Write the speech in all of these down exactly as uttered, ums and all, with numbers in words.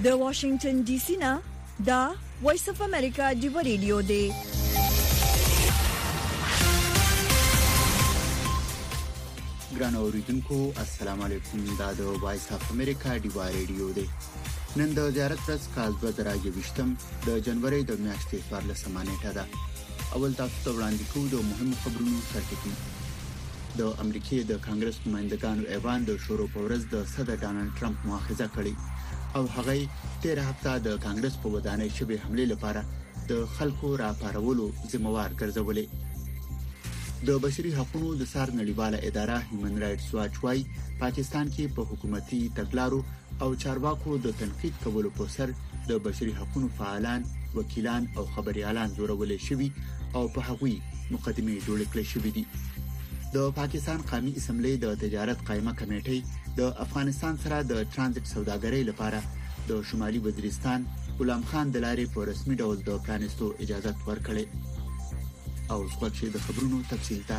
د واشنگټن ډي سي نه دا وایس اف امریکا دی ریډیو دی. ګران اوریدونکو السلام علیکم. دا د وایس اف امریکا دی ریډیو دی. نن د زیارت ورځ کال دوه زره یوویشت د جنوري د میاشتې څوارلسمه نیټه ده. اول تاسو ته وړاندې کوو د مهمو خبرونو سرټکی. د امریکای د کانګرس نمائندګانو ایوان د شروع په ورځ د صدر ډانلډ ټرمپ مؤاخذه کړې او هغه تیر هفته د کانګرس په ودانۍ شوې حمله لپاره د خلکو راپارولو ذمہوار ګرځولې. د بشري حقوقو د سار نړیواله اداره هیومن رائټس واچ وايي پاکستان کې په حکومتي تګلارو او چارواکو د تنقید کولو په سر د بشري حقوقو فعالان، وکیلان او خبريالان زورول شوي او په هغوی مقدمه جوړ کړل شوې دي. د پاکستان قومي اسمبلی د تجارت قائمه کمیټې د افغانستان سره د ترانزیت سوداګرۍ لپاره د شمالي وزیرستان غلام خان د لارې په رسمي ډول د پلانستو اجازه ورکړې. او څوک د خبرونو تفصیل ته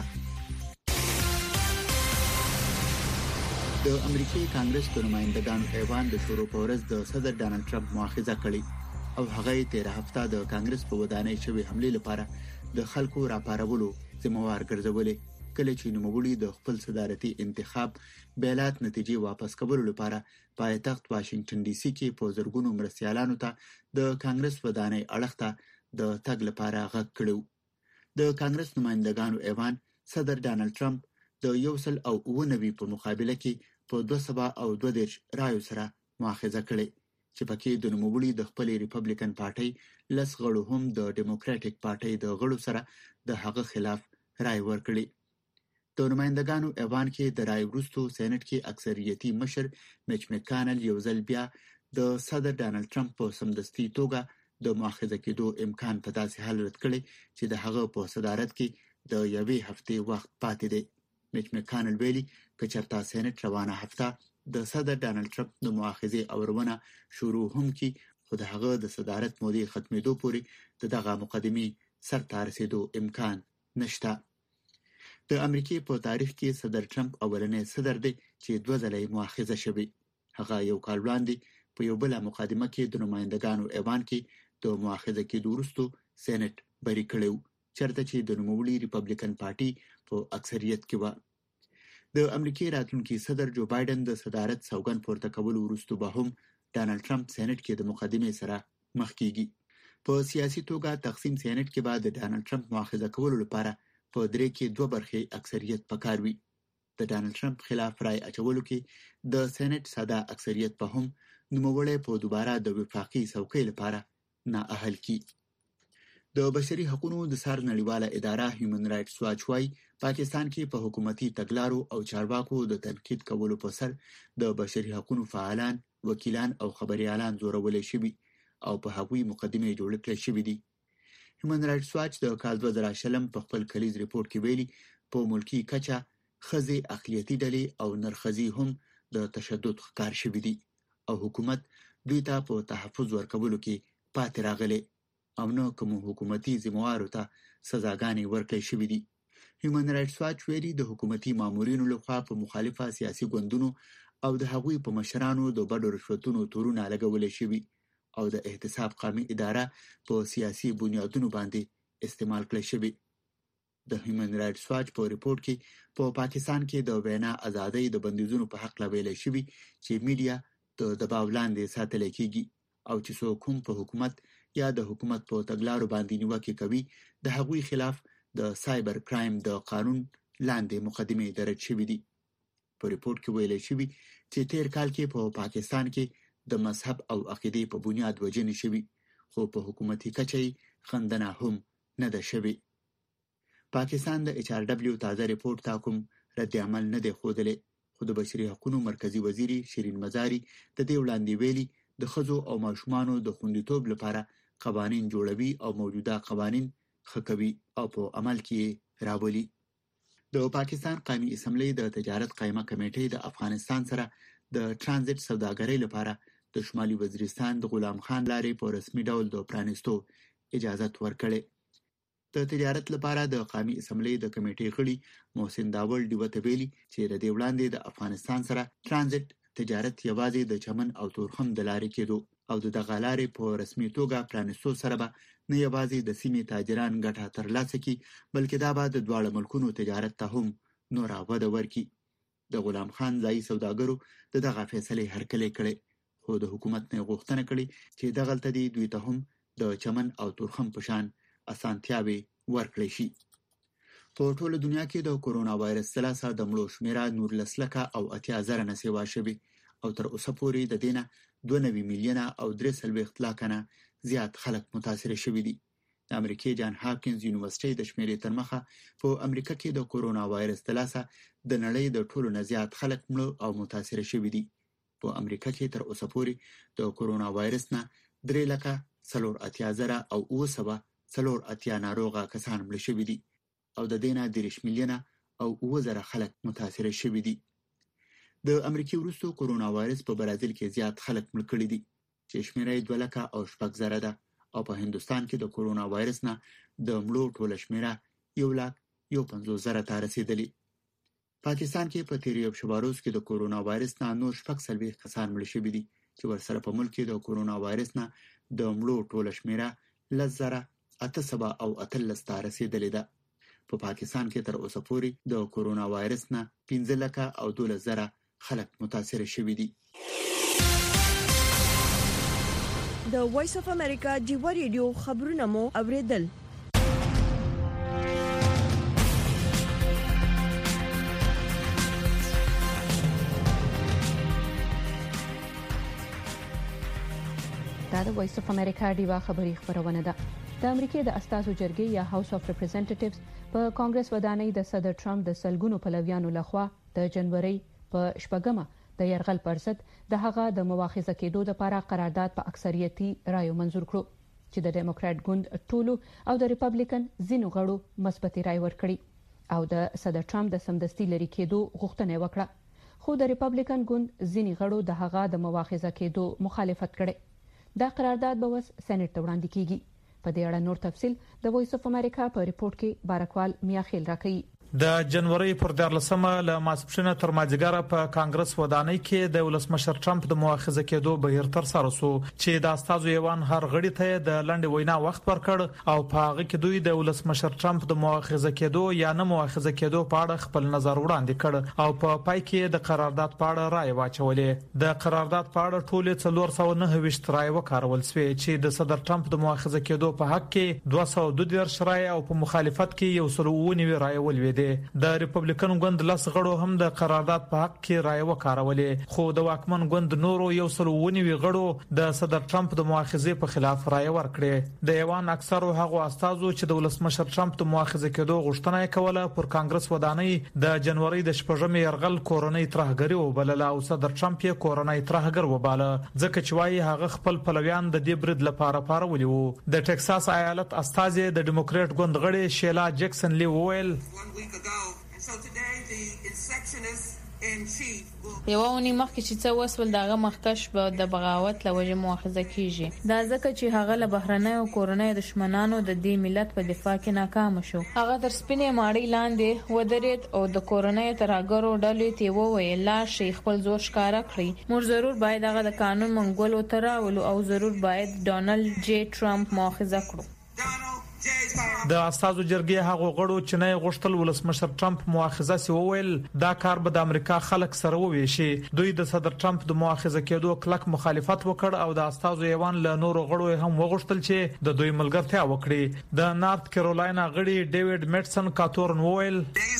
د امریکای کانګرس د نمائندګانو ایوان د شروع په ورځ د صدر ډانلډ ټرمپ مؤاخذه کړې او هغه تیر هفته د کانګرس په ودانۍ شوې حمله لپاره د خلکو راپارولو ذمہوار ګرځولې. کله چې نوموړي د خپل صدارتي انتخاب بیلات نتیجې واپس کولو لپاره پایتخت واشنگټن ډي سي کې په زرګونو مرستيالانو ته د کانګرس ودانۍ اړخته د تګ لپاره غږ کړو. د کانګرس نمائندګانو ایوان صدر ډانلډ ټرمپ د یو سل او اوه نوي په مقابله کې په دوه سوه او دوه دېرش رایو سره مؤاخذه کړې چې پکې د نوموړي د خپل ریپبلیکن پارټۍ لس غړو هم د ډیموکراټک پارټۍ د غړو سره د هغه خلاف رای ورکړي. د نمائندګانو ایوان کې د رای وروستو سېنات کې اکثریتي مشر میچ مکانل یو ځل بیا د صدر ډانلډ ټرمپ په سمدستي توګه د مؤاخذه کېدو امکان په داسې حال رد کړي چې د هغه په صدارت کې د یوې هفتې وخت پاتې دی. میچ مکانل ویلي که چېرته سېنات روانه هفته د صدر ډانلډ ټرمپ د مؤاخذې اورونه شروع هم کی خو د هغه د صدارت مودې ختمېدو پورې د دغه مقدمې سرته رسیدو امکان نشته. د امریکای په تاریخ کې صدر ټرمپ اولنی صدر دی چې دوه ځله مؤاخذه شوی. هغه یو کال وړاندې په یو بل مقدمه کې د نمائندګانو ایوان کې د مؤاخذه کېدو وروسته سېنات بری کړو چرته چې د نوموړي ریپبلیکن پارټي په اکثریت کې و. د امریکای راتلونکي صدر جو بایدن د صدارت سوګند پورته کول وروسته به هم ډانلډ ټرمپ سېنات کې د مقدمې سره مخ کیږي. په سیاسي توګه تقسیم سېنات کې بعد د ډانلډ ټرمپ مؤاخذه کولو لپاره په درې کې دوه برخې اکثریت پکار وي. د ډانلډ ټرمپ خلاف رای اچولو کې د سېنات ساده اکثریت په هم نوموړی په دوباره د وفاقي څوکۍ لپاره نااهل کی. د بشري حقوقو د سار نړیواله اداره هیومن رائټس واچ وايي پاکستان کې په حکومتي تګلارو او چارواکو د تنقید کولو په سر د بشري حقوقو فعالان، وکیلان او خبريالان زورول شوي او په هغوی مقدمه جوړ کړل شوې دي. هیومن رائټس واچ د کال دوه زره شلم په خپل کلیز ریپورت کې ویلي په ملکی کچه خزي اقلیتي ډلې او نرخزي هم د تشدد ښکار شوي دي او حکومت دوی ته په تحفظ ورکولو کې پاتې راغلي او نو کوم حکومتي ذمہوارو ته سزاګانې ورکړل شوې دي. هیومن رائټس واچ ویلي د حکومتي مامورینو لخوا په مخالفه سیاسي ګوندونو او د هغوی په مشرانو د بډو رشوتونو تورونه لګول شوي او د احتساب قومي اداره په سیاسي بنیادونو باندې استعمال کړل شوی. د هیومن رائټس واچ په ریپورت کې په پا پاکستان کې د وینا ازادۍ د بندیزونو په حق لویل شوی چې میډیا د دباو لاندې ساتل کیږي او چې څوک هم په حکومت یا د حکومت په تګلارو باندې نیوکه کوي د هغوی خلاف د سایبر کرایم د قانون لاندې مقدمه درج شوې دي. په ریپورت کې ویل شوی چې تیر کال کې په پا پاکستان کې د مذهب او عقیدې په بنیاد وجنې شوي خو په حکومتي کچه خندنه هم نه ده شوې. پاکستان د ایچ آر ډبلیو تازه ریپورت ته کوم رد عمل نه دی ښودلی خو د بشري حقوقو مرکزی وزیري شیرین مزاري د دې وړاندې ویلي د ښځو او ماشومانو د خوندیتوب لپاره قوانین جوړوي او موجوده قوانین ښه کوي او په عمل کې راولي. د پاکستان قومي اسمبلی د تجارت قائمه کمیټې د افغانستان سره د ترانزیت سوداګرۍ لپاره د شمالي وزیرستان د غلام خان لارې په رسمي ډول د پرانستو اجازه ورکړې. د تجارت لپاره د قومي اسمبلی د کمیټې غړي محسن داول ډیوته ویلي چې د دې وړاندې د افغانستان سره ترانزیت تجارت یوازې د چمن او تورخم د لارې کېدو او د دغه لارې په رسمي توګه پرانیستو سره به نه یوازې د سیمې تاجران ګټه ترلاسه کړي بلکې دا به د دواړو ملکونو تجارت ته هم نوره وده ورکړي. د غلام خان ځایي سوداګرو د دغه فیصلې هرکلی کړی، خو د حکومت نه غوښتنه کړې چې دغلته دې دوی ته هم د چمن او تورخم په شان اسانتیاوې ورکړې شي. په ټوله دنیا کې د کورونا وایرس څخه د مړو شمیره نورلس لکه او اتیا زره نه سیوا شوي او تر اوسه پورې د دې نه دوه نوي میلیونه او درې څلوېښت لاکه نه زیات خلک متاثر شوي دي. د امریکای جان هاپکینز یونیورسيټي د شمیرې تر مخه په امریکا کې د کورونا وایرس څخه د نړۍ د ټولو نه زیات خلک مړه او متاثر شوي دي. په امریکا کې تر اوسه پورې د کورونا وایرس نه درې لکه څلور اتیا زره او اوه سوه څلور اتیا ناروغه کسان مړه شوي دي او د دې نه دېرش میلیونه او اوه زره خلک متاثر شوي دي. د امریکای وروسته کورونا وایرس په برازیل کې زیات خلک مړه کړي دي چې شمیره یې دوه لکه او شپږ زره ده او په هندستان کې د کورونا وایرس نه د مړو ټوله شمیره یو لک یو پنځوس زره ته رسیدلې. پاکستان کې په تیر یو شباروز کې د کورونا وایرس نه نور شپږ څلوېښت کسان مړه شوي دي چې ورسره په ملک کې د کورونا وایرس نه د مړو ټوله شمیره لس زره اته سوه او اتلس ته رسیدلې ده. په پاکستان کې تر اوسه پورې د کورونا وایرس نه پنځه لکه او دولس زره خلک متاثر شوي دي. د وایس اف امریکا ډیو ریډیو خبرونه مو اوریدل. دا د وایس اف امریکا ډیوا خبری خبرونه ده. د امریکای د استازو جرګې یا هاوس اف ریپرزنټیټیوز په کانګرس ودانۍ د صدر ټرمپ د سلګونو پلویانو لخوا د جنوري په شپږمه د يرغل پر ضد د هغه د مواخذه کېدو لپاره قرارداد په اکثریتي رایو منزور کړو چې د ډیموکرات ګوند ټولو او د ریپبلیکن ځینو غړو مثبتي رای ورکړي او د صدر ټرمپ د سمدستي لري کېدو غوښتنه وکړه، خو د ریپبلیکن ګوند ځینې غړو د هغه د مواخذه کېدو مخالفت کړي. دا قرارداد به وس سېنات ته وړاندې کیږي. په دې اړه نور تفصيل د وایس اف امریکا په ریپورت کې بارکوال میاخیل راکړي. د جنوري پر دیارلسمه له ماسپښینه تر مازیګره په کانګرس ودانۍ کې د ولسمشر ټرمپ د مؤاخذه کېدو بهیر تر سره سو چې د استازو ایوان هر غړي ته د لنډ وینا وخت ورکړ او په هغه کې دوی د ولسمشر ټرمپ د مؤاخذه کېدو یا نه مؤاخذه کېدو په اړه خپل نظر وړاندې کړ او په پا پای کې د قرارداد په اړه رائے واچولې. د قرارداد په اړه ټول څلور سوه نهه ویشت رائے وکارول شوې چې د صدر ټرمپ د مؤاخذه کېدو په حق کې دوه سوه دوه دیرش رائے او په مخالفت کې یو سل اوه نوي رائے ولوېدې. د ریپبلیکن ګوند لس غړو هم د قرارداد په حق کې رائے وکارولې، خو د واکمن ګوند نورو یو سل اوه نوي غړو د صدر ټرمپ د مؤاخذې په خلاف رائے ورکړې. د ایوان اکثرو هغو استازو چې د ولسمشر ټرمپ د مؤاخذه کېدو غوښتنه کوله پر کانګرس ودانۍ د جنوري د شپږمې يرغل کورونی ترهګری وبلله او صدر ټرمپ یې کورونی ترهګر وباله ځکه چې وايي هغه خپل پلویان د دې برید لپاره پارولي وو. د ټکساس ایالت استازي د ډیموکرات ګوند غړي شیلا جکسن لی وویل یو اونی مخکې چې څه وسول دغه مخکش به د بغاوت لوجه مؤاخذه کیږي. دا ځکه چې هغه له بهرنۍ او کورنۍ دشمنانو د دې ملت په دفاع کې ناکام شو. هغه تر سپینې ماړی لاندې ودرید او د کورنۍ ترهګرو ډلې ته وویل لا شي خپل زور ښکارا کړی. موږ ضرور باید هغه د قانون منګولو تراولو او ضرور باید ډونالد جی ټرمپ مؤاخذه کړو. د استازو جرګې هغه غړو چې نه غوښتل ولسمشر ټرمپ مؤاخذه سی وویل دا کار به د امریکا خلک سره وویشي. دوی د صدر ټرمپ د مؤاخذه کېدو کلک مخالفت وکړ او د استازو ایوان له نورو غړو هم وغوښتل چې د دوی ملګرتیا وکړي. د نارت کیرولاینا غړي ډیوډ میټسن کاتورن وویل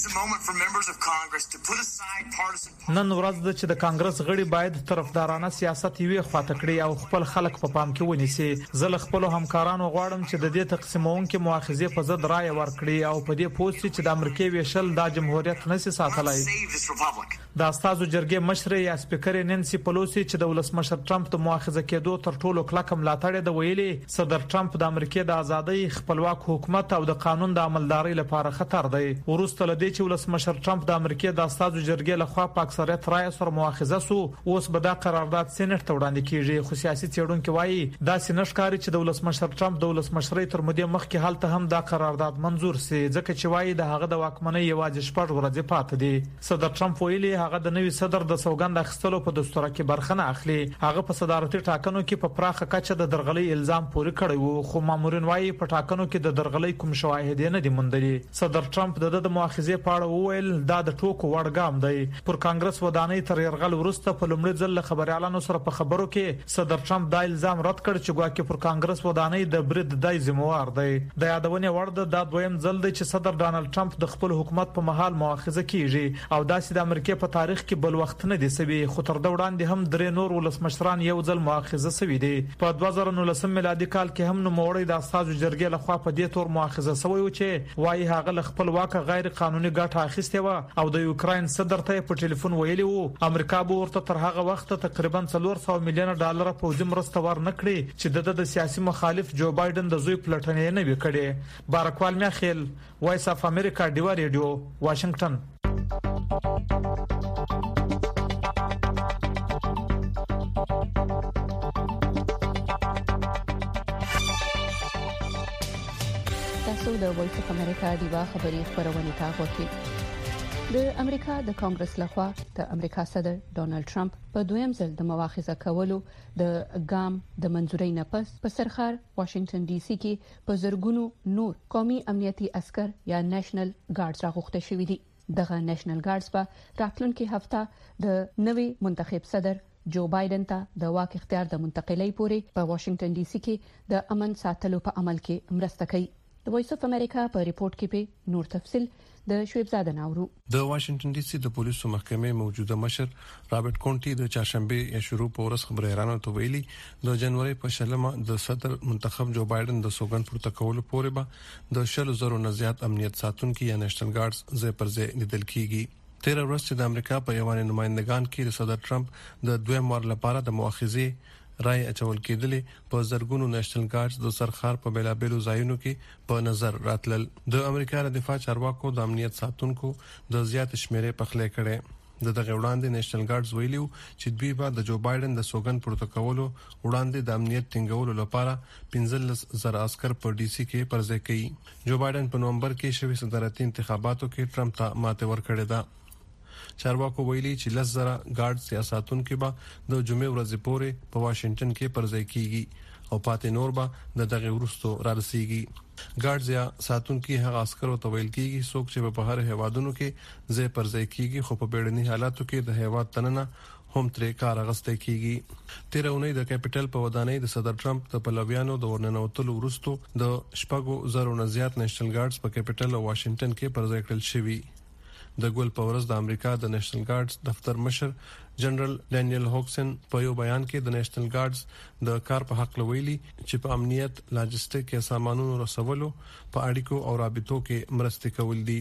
نن ورځ د چې د کانګرس غړي باید طرفدارانه سیاست یې خواته کړي او خپل خلک په پام کې ونیسي. زه له خپل همکارانو غواړم چې د دې تقسیمون کې مؤاخذه په ضد رائے ورکړي او په دې پوسټ چې د امریکای ویشل د جمهوریت نشي ساتلای. د استازو جرګې مشر یا سپیکر نانسی پلوسی چې د ولسمشر ټرمپ د مؤاخذه کېدو تر ټولو کلک ملاتړ د ویلي صدر ټرمپ د امریکای د ازادۍ خپلواک حکومت او د قانون د عملداري لپاره خطر دی. ورسته لدی چې ولسمشر ټرمپ د امریکای د استازو جرګې لخوا په اکثریت رائے سره مؤاخذه سو اوس به دا قرارداد سېنات ته وړاندې کیږي. خو سیاسي څېړونکو وایي دا سینشکاري چې د ولسمشر ټرمپ د ولسمشرۍ تر مودې مخکې حالت هم دا قرارداد منزور سي ځکه چې وایي د هغه د واکمنۍ یوازې شپږ ورځې پاتې دي. صدر ټرمپ ویلي هغه د نوي صدر د سوګند اخیستلو په دستور کې برخه نه اخلي. هغه په صدارتي ټاکنو کې په پراخه کچه د درغلي الزام پوري کړی وو، خو مامورین وايي په ټاکنو کې د درغلي کوم شواهد نه دي موندلي. صدر ټرمپ د د مؤاخذې په اړه وویل دا د ټوکو وړ ګام دی. پر کانګرس ودانۍ تر يرغل وروسته په لومړي ځل خبريالانو سره په خبرو کې صدر ټرمپ دا الزام رد کړ چې ګواکې پر کانګرس ودانۍ د برید دای ذمہوار دی. د یادونه وړ د دویم ځل دی چې صدر ډانلډ ټرمپ د خپل حکومت په مهال مؤاخذه کیږي او داسې د امریکا په تاریخ کې بل وخت نه دی سوي. خو تر دا وړاندې هم درې نور ولسمشران یو ځل مؤاخذه سوي دي. په دوه زره نولس میلادي کال کې هم نوموړی د استازو جرګې لخوا په دې تور مؤاخذه سوی و چې وايي هغه ل خپل واک غیر قانوني ګټه اخیسته و او د یوکراین صدر ته په ټلیفون ویلی وو امریکا به ورته تر هغه وخت تقریبا څلور سوه میلیون ډالر پوځي مرسته ورنکړي چې د سیاسي مخالف جو بایدن د زوی پلټنې نه وکړي. بارکوال میاخیل، وایس اف امریکا، ډیوا ریډیو، واشنگټن. تاسو د وایس اف امریکا ډیوا خبري خبرونه تاسو کې د امریکا د کانګرس لخوا د امریکا صدر ډونالد ټرمپ په دویم ځل د مواخذه کولو د ګام د منځوري نه پس په سرخار واشنگټن ډي سي کې په زرګونو نور قومي امنیتي عسكر یا نېشنل ګارډز راغوښته شوې دي. دغه نېشنل ګارډز په راتلونکي هفته د نوي منتخب صدر جو بایدن ته د واک اختیار د منتقلۍ پورې په واشنگټن ډي سي کې د امن ساتلو په عمل کې مرسته کوي. د وایس اف امریکا په ریپورت کې په نور تفصیل د شعیب زاده ناورو. د واشنگټن ډي سي د پولیسو محکمې موجوده مشر رابرټ کونټي د چاشنبه یا شروع په ورځ خبريالانو ته ویلي د جنوري په شلمه د صدر منتخب جو بایدن د سوګند پورته کولو پورې به د شل زرو نه زیات امنیت ساتونکو یا نېشنل ګارډز ځای پر ځای لیدل کیږي. تیر ورځ چې د امریکا په یوان نمائندگان کې د صدر ټرمپ د دویم وار لپاره د مؤاخذې رای اچول کېدلې په زرګونو نېشنل ګارډز د سرخار په بیلابېلو ځایونو کې په نظر راتلل. د امریکا د دفاع چارواکو د امنیت ساتونکو د زیات شمیرې پخلې کړي. د دغه وړاندې نېشنل ګارډز ویلیو چې دوی به د جو بایدن د سوګند پورته کولو وړاندې د امنیت ټینګولو لپاره پنځلس زره عسكر په ډي سي کې پرځای کوي. جو بایدن په نومبر کې شوي صدارتي انتخاباتو کې ټرمپ ته ماته ورکړې ده. چارواکو ویلي چې لس زره ګارډ سیاستونکو به د جمعې ورځې پورې په واشنگټن کې پرځای کیږي او پاتې نور به د دغه ورستو رارسیږي. ګارډ یا ساتونکو هغه عسکرو ته ویل کیږي څوک چې په هر هیوادونو کې ځای پرځای کیږي خو په بیړني حالاتو کې د هیواد تننه هم ترې کار اغسته کیږي. تیر اونۍ د کیپټل په ودانۍ د صدر ټرمپ د پلویانو د ورننوتلو ورستو د شپږو زرو نه زیات نېشنل ګارډز په کیپټل او واشنگټن کې پرځای کړل شوی. د ګول پاورز د امریکا د نېشنل ګارډز دفتر مشر جنرال ډانیل هوکسن په یو بیان کې د نېشنل ګارډز د کار په حق لویلي چې په امنیت، لاجستیک یا سامانونو رسولو، په اړیکو او رابطو کې مرسته کول دي.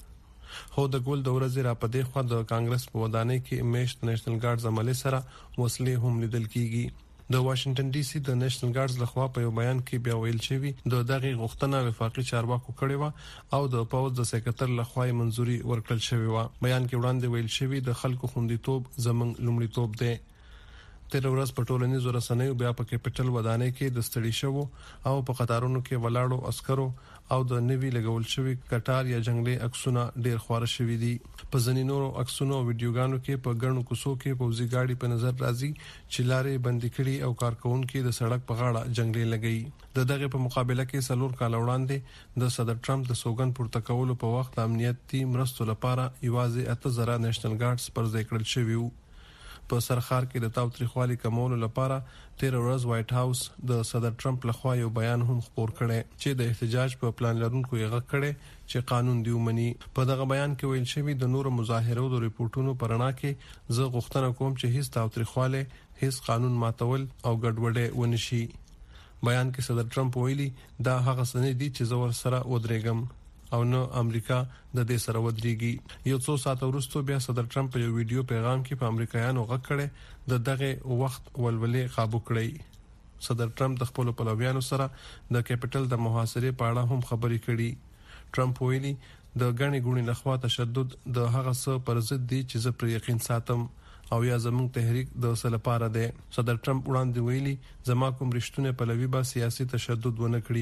هو د ګول د ورځې را پدې خو د کانګرس په ودانۍ کې میشت نېشنل ګارډز عملي سره وسلې هم لیدل کیږي. د واشنگټن ډي سي د نېشنل ګارډز لخوا په یو بیان کې بیا ویل شوی د دغه غوښتنه وفاقي چارواکو کړې و او د پاوز د سکرټر لخوا منځوري ورکړل شوی و. بیان کې وړاندې ویل شوی د خلکو خوندیتوب زمنګ لومړیتوب دی. تیر ورځ په ټولنیزو رسنیو بیا په کیپټل ودانۍ کې د ستړي شوو او په قطارونو کې ولاړو عسکرو او د نوی لګول شوی کټار یا جنگلي عکسونه ډیر خوار شوی دي. په ځینو عکسونو او ویډیوګانو کې په ګڼو کوڅو کې پوځي گاډي په نظر راځي چې لارې بندي کړي او کارکونکو د سړک په غاړه جنگلي لګي. د دغه په مقابله کې سلور کال وړاندې د صدر ټرمپ د سوګند پورته کولو په وخت امنیتي مرستو لپاره یوازې اته زره نېشنل ګارډز پرځای کړل شوی وو. په سرخار کې د تاوتریخوالي کمولو لپاره تیر ورځ وایټ هاوس د صدر ټرمپ لخوا یو بیان هم خپور کړي چې د احتجاج په پلان لرونکو یې غږ کړي چې قانون دی ومني. په دغه بیان کې ویل شوی د نورو مظاهرو د ریپورتونو پرنا کې زه غوښتنه کوم چې هیڅ تاوتریخواله، هیڅ قانون ماتول او ګډوډي ونشي. بیان کې صدر ټرمپ ویلي دا هغه سند دي چې زه ور سره ودرېږم او نو امریکا د دې سره ودرېږي. یو څو ساعت وروسته بیا صدر ټرمپ په یو ویډیو پیغام کې په امریکایانو غږ کړي د دغه وخت ولولې قابو کړي. صدر ټرمپ د خپل پلویانو سره د کیپټل د محاصرې په اړه هم خبرې کړي. ټرمپ ویلي د غني ګونی لخوا تشدد د هغه څه پر ضد دي چې زه پر یقین ساتم او یا زموږ تحریک د سل لپاره ده. صدر ټرمپ وړاندې ویلي زما کوم رښتونه پلوي با سیاسي تشدد ونه کړی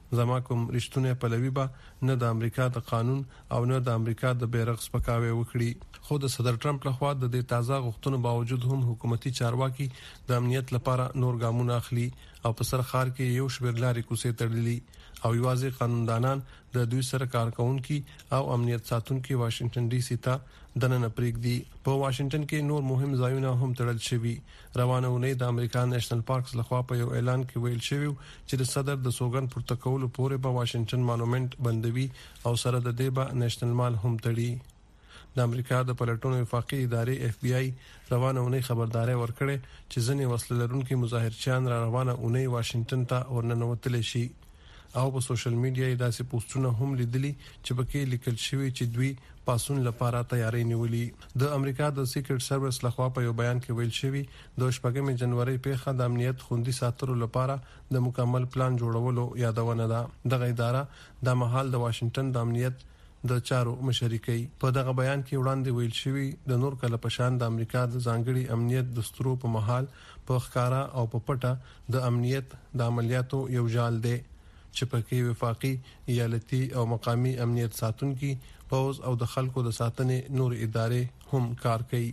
زما کوم رښتونه پلوي با نه د امریکا د قانون او نه د امریکا د بیرغ سپکاوي وکړي. خو د صدر ټرمپ لخوا د دې تازه غوښتنو باوجود هم حکومتي چارواکي د امنیت لپاره نور ګامونه اخلي او په سر خار کې یو شمېر لارې کوڅې تړلي او یوازې قانوندانان د دوی سره کار کوونکي او امنیت ساتونکي واشنگټن ډي سي ته دننه پریږدي. په واشنگټن کې نور مهم ځایونه هم تړل شوي. روانه اونۍ د امریکا نېشنل پارکس لخوا په یو اعلان کې ویل شوی چې د صدر د سوګند پورته کولو پورې په واشنگټن مانومنت بندوي او سره د دې به نېشنل مال هم تړي. د امریکا د پلټونو وفاقي ادارې اف بي آی روانه اونۍ خبرداري ورکړې چې ځینې وسله لرونکي مظاهرچیان را روانه اونۍ واشنگټن ته ورننوتل شي او په سوشل میډیا یې داسې پوسټونه هم لیدلي چې پکې لیکل شوی چې دوی پاسون لپاره تیاری نیولي. د امریکا د سیکرټ سروس لخوا په یو بیان کې ویل شوی د شپږمې جنوري پیښه د امنیت خوندي ساتلو لپاره د مکمل پلان جوړولو یادونه ده. دغه اداره د مهال د واشنگټن د امنیت د چارو مشرکي. په دغه بیان کې وړاندې ویل شوی د نور کله پشان د امریکا د ځانګړي امنیت دستورو په محل په ښکارا او په پټه د امنیت د عملیاتو یو جال دی چې پکې وفاقي ایالتي او مقامی امنیت ساتونکي پوز او د خلکو د ساتنې نور ادارې هم کار کوي.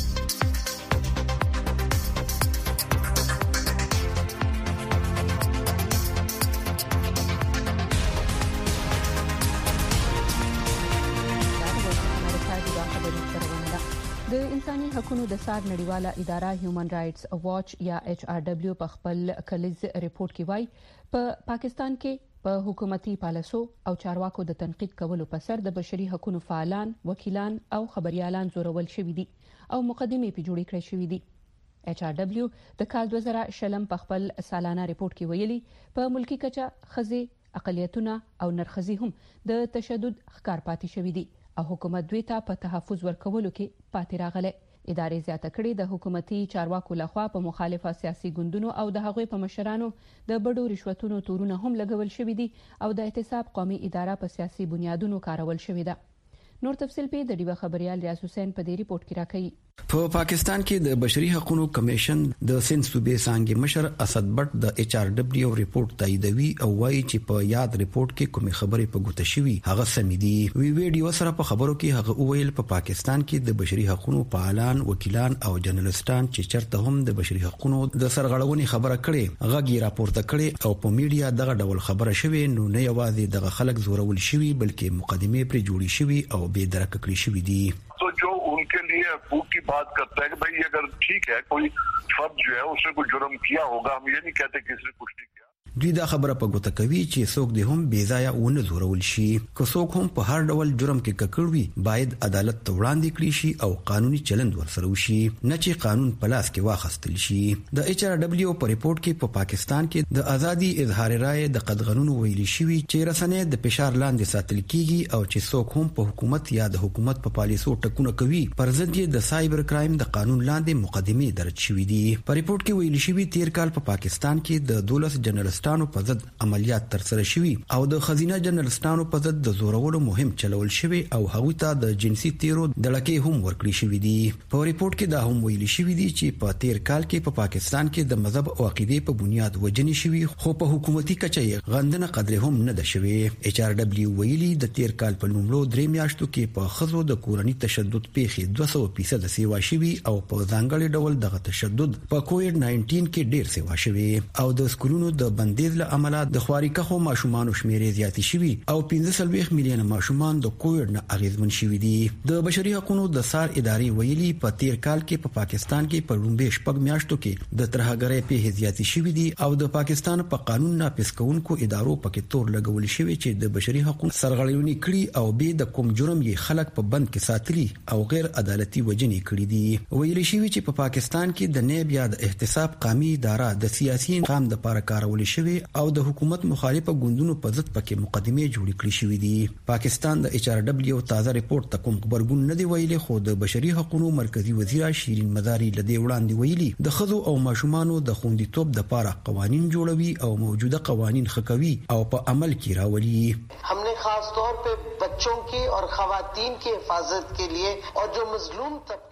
د انساني حقوقو د سار نړیواله اداره هیومن رائټس واچ یا ایچ آر ډبلیو په خپل کلیز ریپورت کې وایي په پا پاکستان کې په حکومتي پالیسو او چارواکو د تنقید کولو په سر د بشري حقوقو فعالان، وکیلان او خبريالان زورول شوي دي او مقدمې په جوړې کړې شوې دي. ایچ آر ډبلیو د کال دوه زره شلم په خپل سالانه ریپورت کې ویلي په ملکی کچه خزي اقلیتونه او نرخزي هم د تشدد ښکار پاتې شوي دي او حکومت دوی ته په تحفظ ورکولو کې پاتې راغله. ادارې زیاته کړې د حکومتي چارواکو لخوا په مخالفه سیاسي ګوندونو او د هغوی په مشرانو د بډو رشوتونو تورونه هم لګول شوي دي او د احتساب قومي اداره په سیاسي بنیادونو کارول شوې ده. نور تفصیل په د ډیوه خبريال ریاض حسین په دې ریپورت کې راکړي. په پاکستان کې د بشري حقوقو کمیشن د سند صوبې څنګه مشر اسد بټ د ایچ آر ډبلیو ریپورت تاییدوي او وایي چې په یاد ریپورت کې کومې خبرې په ګوته شوي هغه سمې دي. وی ویډیو سره په خبرو کې هغه ویل په پا پاکستان کې د بشري حقوقو فعالان، وکیلان او جرنالستان چې چرته هم د بشري حقوقو د سرغړونې خبره کړي غږی راپورته کړي او په میډیا دغه ډول خبره شوي نو نه یوازې دغه خلک زورول شوي بلکې مقدمه پر جوړی شوي او بے درک کړی شوي دي. तो जो उनके लिए हकूक की बात करता है कि भाई अगर ठीक है कोई फर्द जो है उसने कोई जुर्म किया होगा, हम ये नहीं कहते किसी ने कुछ नहीं किया. دوی دا خبره په ګوته کوي چې څوک دې هم بې ځایه ونه زورول شي. که څوک هم په هر ډول جرم کې ککړ وي باید عدالت ته وړاندې کړي شي او قانوني چلند ورسره وشي، نه چې قانون په لاس کې واخیستل شي. د ایچ آر ډبلیو په ریپورت کې په پا پاکستان کې د ازادي اظهار رائے د قدغنونو ویلي شوی چې رسنۍ د فشار لاندې ساتل کیږي او چې څوک هم په حکومت یا د حکومت په پالیسو ټکونه کوي پر ضد یې د سایبر کرایم د قانون لاندې مقدمې درج شوې دي. په ریپورت کې ویلي شوی تیر کال په پا پاکستان کې د دولس جرنالستانو په ضد عملیات تر سره شوي او د خزینه جرنالستانو په ضد د زورولو مهم چلول شوی او هغه ته د جنسي تیرو دړکې هم ورکړي شوې دي. په ریپورت کې دا هم ویلي شوی دی چې په تیر کال کې په پا پاکستان کې د مذهب او عقیدې په بنیاد وجنې شوی خو په حکومتي کچه غندنه قدر هم نه ده شوی. ایچ آر ډبلیو ویلي د تیر کال په لومړو درې میاشتو کې په خزو د کورنۍ تشدد پیښې دوه سوه فیصد سیوا شوی او په ځانګړي ډول دغه تشدد په کووډ ناینټین کې ډیر سیوا شوی او د سکولونو د بندیز له امله د خواریکخو ماشومان شمیرې زیاتې شوي او پنځه سلويخ میلیونه ماشومان د کووډ نه اغیزمن شوي دي. د بشري حقوقو د سار ادارې ویلي په تیر کال کې په پا پاکستان کې په لومړي شپږ میاشتو کې د ترهګرۍ پیښې زیاتې شوي دي او د پاکستان په پا قانون نافذ کوونکو ادارو پکې تور لګول شوی چې د بشري حقوقو سرغړونې کړي او به د کوم جرم یې خلک په بند کې ساتلي او غیر عدالتي وجنې کړي دي. ویلي شوی چې په پا پاکستان کې د نیب یا د احتساب قومي اداره د سیاسي قام د لپاره کارول شوی او د حکومت مخالفه ګوندونو په ضد پکې مقدمې جوړې کړې شوې دي. پاکستان د ایچ آر ډبلیو تازه ریپورت ته کوم خبرګون نه دی ویلي خو د بشري حقوقو مرکزی وزیر شیرین مزاری لدی وړاندې ویلي د خزو او ماشومانو د خوندیتوب د لپاره قوانين جوړوي او موجوده قوانين خکوي او په عمل کې راولي. हमने खास तौर पे बच्चों की और खवातीन की हिफाजत के लिए और जो मजलूम तबके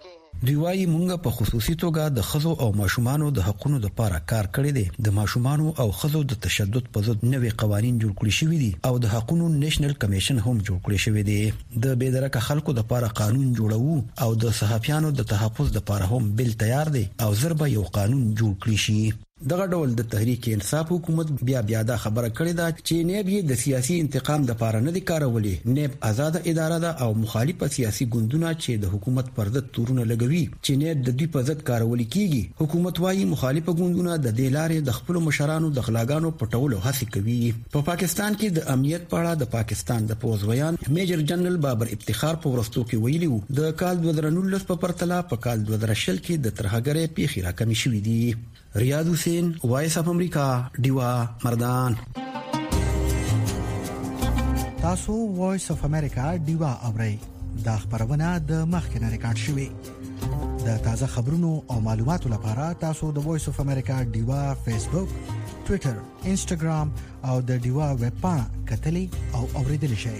دوی وايي مونږ په خصوصي توګه د خزو او ماشومانو د حقوقو لپاره کار کړی دی. د ماشومانو او خزو د تشدد په ضد نوي قوانين جوړ کړی شوی دي او د حقوقو نېشنل کمیشن هم جوړ کړی شوی دی. د بېدرکه خلکو لپاره قانون جوړو او د صحافیانو د تحفظ لپاره هم بل تیار دی او ضرب یو قانون جوړ کړی شي. دغه ډول د تحریک انصاف حکومت بیا بیا دا خبره کړې ده چې نیب یې د سیاسي انتقام لپاره نه دی کارولي. نیب آزاد اداره ده او مخالفه سیاسي ګوندونه چې د حکومت پر ضد تورونه لګوي چې نیب د دوی په ضد کارول کیږي. حکومت وايي مخالفه ګوندونه د دې لارې د خپل مشرانو د غلاګانو پټولو هڅه کوي. په پاکستان کې د امنیت په اړه د پاکستان د پوز ویان میجر جنرال بابر افتخار په ورستو کې ویلي وو د کال دوه زره نولس په پرتله په کال دوه زره شل کې د ترهګرۍ پیښې راکمې شوې دي. ریاض حسین وایس اف امریکا دیوا مردان. تاسو وایس اف امریکا دیوا اورئ. دا خبرونه د مخکنه ریکارډ شوې. د تازه خبرونو او معلوماتو لپاره تاسو د وایس اف امریکا دیوا فیسبوک، ټوئیټر، انسټاګرام او د دیوا ویب پاڼه کتلې او اوریدل شئ.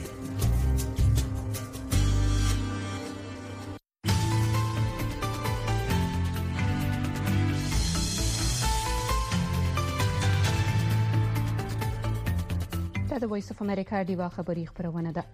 د وایس اف امریکا دیوا خبری خبرونه ده.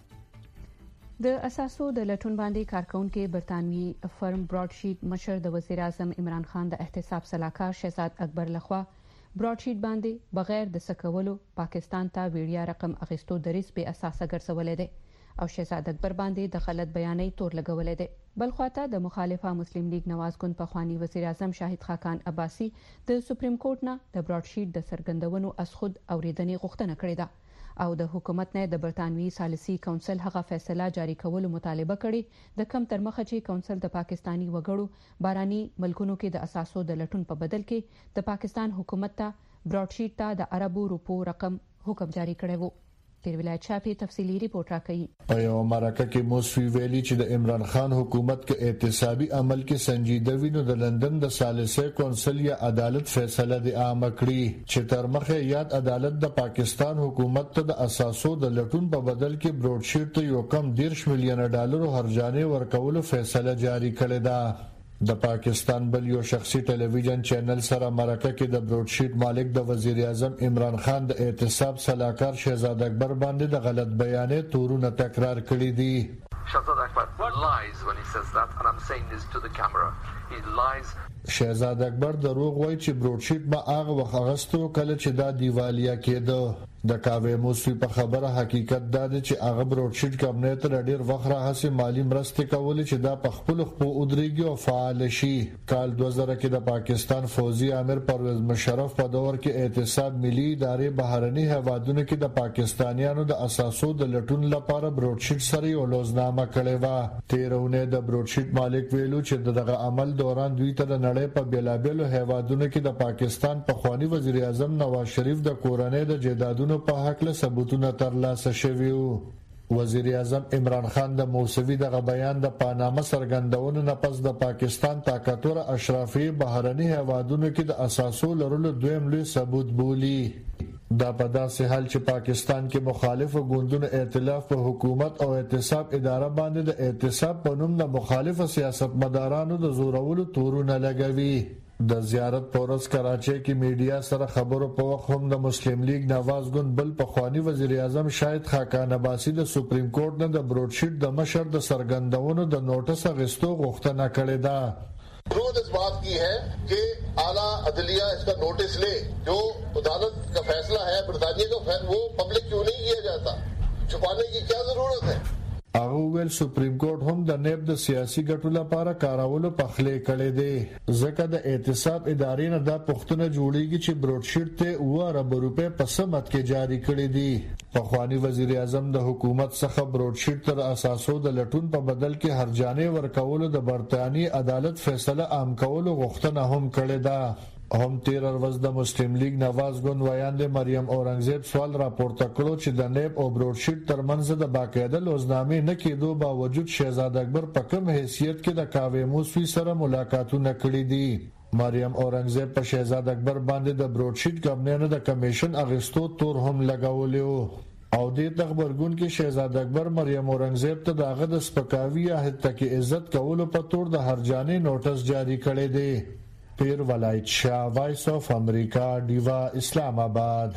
د اساسو د لټون باندې کارکونکو برتانوي فرم براډشیټ مشر د وزیر اعظم عمران خان د احتساب سلاکار شهزاد اکبر لخوا براډشیټ باندې بغیر د سکولو پاکستان ته ویډیا رقم اغستو دریس به اساسه ګرځولې ده او شهزاد اکبر باندې د غلط بیانې تور لګولې ده. بل خواته د مخالفه مسلم لیگ نواز ګوند په خوانی وزیر اعظم شاهد خاقان عباسی د سپریم کورټ نه د براډشیټ د سرګندونو از خود اوریدنې غوښتنه کړې ده او د حکومت نه د برتانوي سالسي کونسل هغه فیصله جاری کولو مطالبه کړې د کم تر مخه چې کونسل د پاکستانی وګړو باراني ملکونو کې د اساسو د لټون په بدل کې د پاکستان حکومت ته براډشیټ ته د عربو روپو رقم حکم جاری کړی وو. تیر ولایت شاپی تفصیلی ریپورت راکړي. په یو مرکه کې موسفي ویلي چې د عمران خان حکومت کې احتسابي عمل کې سنجیده وینو د لندن د سالسي کونسل یا عدالت فیصله دی عام کړی چې تر مخه یاد عدالت د پاکستان حکومت ته د اساسو د لټون په بدل کې براډشیټ ته یو کم ډیرش میلیون ډالر هرجانې ورکولو فیصله جاری کړې ده. د پاکستان بل یو شخصي ټلویزیون چینل سره مرکه کې د براډشیټ مالک د وزیر اعظم عمران خان د احتساب سلاکار شهزاد اکبر باندې د غلط بیانې تورونه تکرار کړي دي. Shahzad Akbar lies when he says that, and I'm saying this to the camera. He lies. شهزاد اکبر دروغ وایي چې براډشیټ ما هغه وخت اغستو کله چې دا دیوالیا کېده. د کاوه موسفي په خبره حقیقت دا دی چې هغه براډشیټ کمپنۍ ته ډېر وخت راهسي مالی مرستې کولې چې دا په خپل خپل ودرېږي او فعال شي. کال دوه زره کې د پاکستان فوجي امیر پرویز مشرف په دور کې احتساب ملي ادارې بهرني هوادونو کې د پاکستانیانو د اساسو د لټون لپاره براډشیټ سره یو لوزنامه کړې و. تیرونه د براډشیټ مالک ویلو چې دغه عمل دوران دوی ته د نړۍ په بیلابېلو هوادونو کې د پاکستان په خواني وزیر اعظم نواز شریف د کورنۍ د جیدادونو په حق له ثبوتونه ترلاسه شوي وو. وزیر اعظم عمران خان د موسوي دغه بیان د پانامه سرګندونو نه پس د پاکستان طاقتور اشرافي بهرني هوادونو کې د اساسو لرلو دویم لوی ثبوت بولی. دا په داسې حال چې پاکستان کې مخالفو ګوندونو ائتلاف په حکومت او احتساب اداره باندې د احتساب په نوم د مخالفو سیاستمدارانو د زورولو تورونه لګوي. د زیارت پورس کراچۍ کې میډیا سره خبرو په وخت هم د مسلم لیگ نواز ګوند بل پخوانی وزیر اعظم شاهد خاقان عباسی د سپریم کورټ نه د براډشیټ د مشر د سرګندونو د نوټس اغستو غوښتنه کړې ده. विरोध इस बात की है कि आला अदलिया इसका नोटिस ले, जो अदालत का फैसला है बरतानिया का फैसला वो पब्लिक क्यों नहीं किया जाता, छुपाने की क्या जरूरत है. هغه ویل سپریم کورټ هم د نیب د سیاسي ګټو لپاره کارولو پخلې کړې دي ځکه د احتساب ادارې نه دا پښتنه جوړیږي چې براډشیټ ته اوه ارب روپے په سمت کې جاری کړې دي. په خواني وزیر اعظم د حکومت څخه براډشیټ تر اساسو د لټون په بدل کې هرجانې ورکولو د برتانی عدالت فیصله عام کولو غوښتنه هم کړې ده. هم تیر ورځ د مسلم لیگ نواز ګوند ویاند مریم اورنګزیب سوال راپورته کړو چې د نیب او براډشیټ ترمنځ د باقاعده لوزنامې نه کېدو باوجود شهزاد اکبر په کوم حیثیت کې د کاوه موسوي سره ملاقاتونه کړي دي. مریم اورنګزیب په شهزاد اکبر باندې د براډشیټ کمپنۍ د کمیشن اغستو تور هم لګولیو. او دې خبرګون کې شهزاده اکبر مریم اورنګزیب ته دغه د سپکاوي عہد تک عزت کولو په تور د هرجاني نوټس جاری کړی دی. پیر ولایت شاه، وایس اف امریکا، ډیوا، اسلام آباد.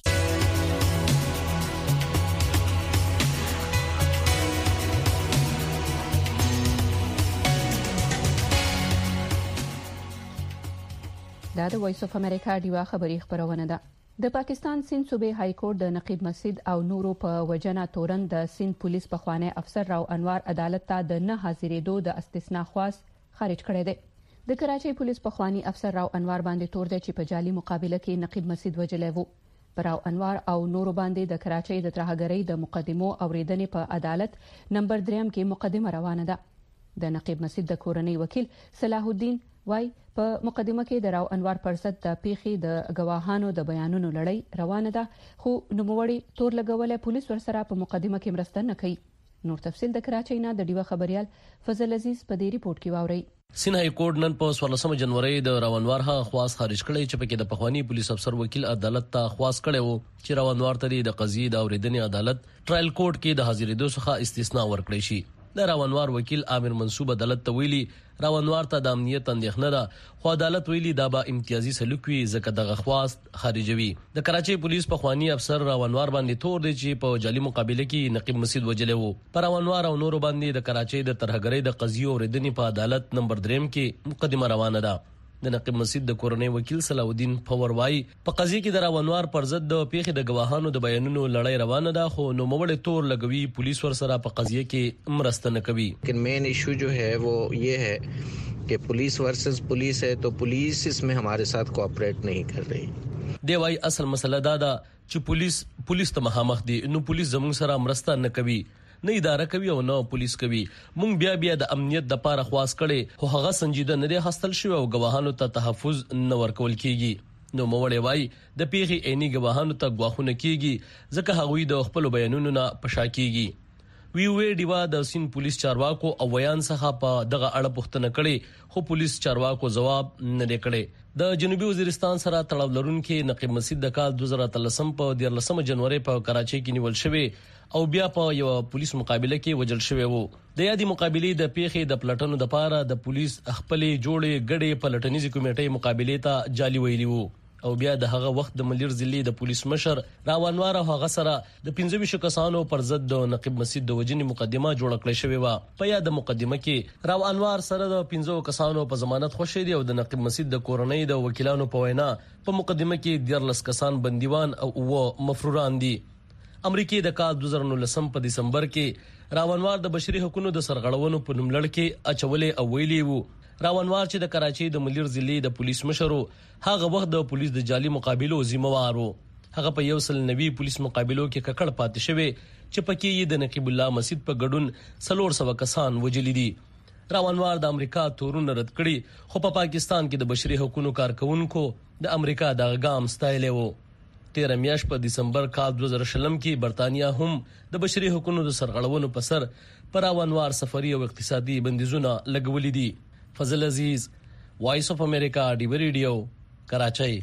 دا د وایس اف امریکا ډیوا خبری خبرونه ده. د پاکستان سند صوبې های کورټ د نقیب مسجد او نورو په وجنه تورن د سند پولیس په خوانه افسر راو انوار عدالت ته د نه حاضرېدو د استثناء خواست خارج کړی دی. د کراچۍ پولیس په خواني افسر راو انوار باندې تور دی چې په جعلي مقابله کې نقیب مسجد وجلې وو. پر راو انوار او نورو باندې د کراچۍ د ترهګرۍ د مقدمو اوریدنې په عدالت نمبر دریم کې مقدمه روانه ده. د نقیب مسجد د کورنۍ وکیل صلاح الدین وای په مقدمه کې د راو انوار پر ضد د پیښې د گواهانو د بیانونو لړۍ روانه ده، خو نوموړي تور لګولې پولیس ورسره په مقدمه کې مرسته نه کوي. نور تفصيل د کراچۍ نه د ډیوه خبريال فضل عزیز په دې ریپورت کې واوري. سین های کورټ نن په څوارلسمه جنوري د راونوار ها خواست خارج کړی چې پکې د پخوانی پولیس افسر وکیل عدالت ته خواست کړی وو چې راونوار ته د قضیې د اوریدنې عدالت ټرایل کورټ کې د حاضرېدو څخه استثناء ورکړی شي. د راونوار وکیل عامر منصوب عدالت ته ویلي راونوار ته د امنیت اندېښنه ده، خو عدالت ویلي دا به امتیازي سلوک وي ځکه دغه خواست خارجوي. د کراچۍ پولیس په خواني افسر راونوار باندې تور دی چې په جعلي مقابله کې نقیب مسجد وجلې وو. پر راونوار او نورو باندې د کراچۍ د ترهګرۍ د قضیې اوریدنې په عدالت نمبر دریم کې مقدمه روانه ده. د نقیب مسجد د کورنۍ وکیل صلاح الدین فوروای په قضیه کې د راونوار پر ضد د پیښې د گواهانو د بیانونو لړۍ روانه ده، خو نو موړ تور لګوي پولیس ورسره په قضیه کې مرسته نه کوي. لیکن مین ایشو جو ہے وہ یہ ہے کہ پولیس ورسز پولیس ہے تو پولیس اس میں ہمارے ساتھ کوآپریٹ نہیں کر رہی. دی وايي اصل مسله دا ده چې پولیس پولیس ته مخامخ دي، نو پولیس زموږ سره مرسته نه کوي، نه اداره کوي او نه پولیس کوي. مونږ بیا بیا د امنیت د پاره خواست کړي، خو هغه سنجیده نه دی حاصل شوی او گواهانو ته تحفظ نه ورکول کیږي. نو موړې وای د پیښې عیني گواهانو ته غواخونه کیږي ځکه هغوی د خپل بیانونو نه پشا کیږي. وی وی دیوا د سین پولیس چارواکو او ویان څخه په دغه اړه پوښتنه کړي، خو پولیس چارواکو جواب نه ورکړي. د جنوبي وزیرستان سره تړاو لرونکي نقیب مسجد د کال دوه زره اتلسم په دیارلسمه جنوري په کراچۍ کې نیول شوی او بیا په یو پولیس مقابله کې وجل شوی وو. د یادې مقابلې د پیښې د پلټنو د پاره د پولیس خپلې جوړې ګډې پلټنیزي کمیټې مقابلې ته جالي ویلي وو او بیا د هغه وخت د ملیر ضلعي د پولیس مشر راونوار او هغه سره د پنځه ویشت کسانو پر ضد د نقیب مسجد د وجنې مقدمه جوړ کړې شوې و. په یاد مقدمه کې راونوار سره د پنځه کسانو په ضمانت خوشی دی او د نقیب مسجد د کورنۍ د وکیلانو په وینا په مقدمه کې دیارلس کسان بندیوان او و مفروران دي. امریکای د کال دوه زره نولسم په دسمبر کې راونوار د بشري حقوقو د سرغړونو په نوم لړ کې اچولې او ویلي وو. راونوار چې د کراچۍ د ملیر ضلعي د پولیس مشر هغه وخت د پولیس د جعلي مقابلو ذمہوار وو. هغه په یو سل نوي پولیس مقابلو کې ککړ پاتې شوی چې پکې یې د نقیب الله مسجد په ګډون څلور سوه کسان وجلي دي. راونوار د امریکا تورونه رد کړي، خو په پاکستان کې د بشري حقوقو کارکونکو د امریکا د غام ستایلې وو. تیر میاشت په دسمبر کال دوه زره شلم کې برتانیا هم د بشري حقوقو د سرغړونو په سر پر راونوار سفري او اقتصادي بندیزونه لګولې دي. فضل عزیز، وایس اف امریکا، ډیو ریډیو، کراچۍ.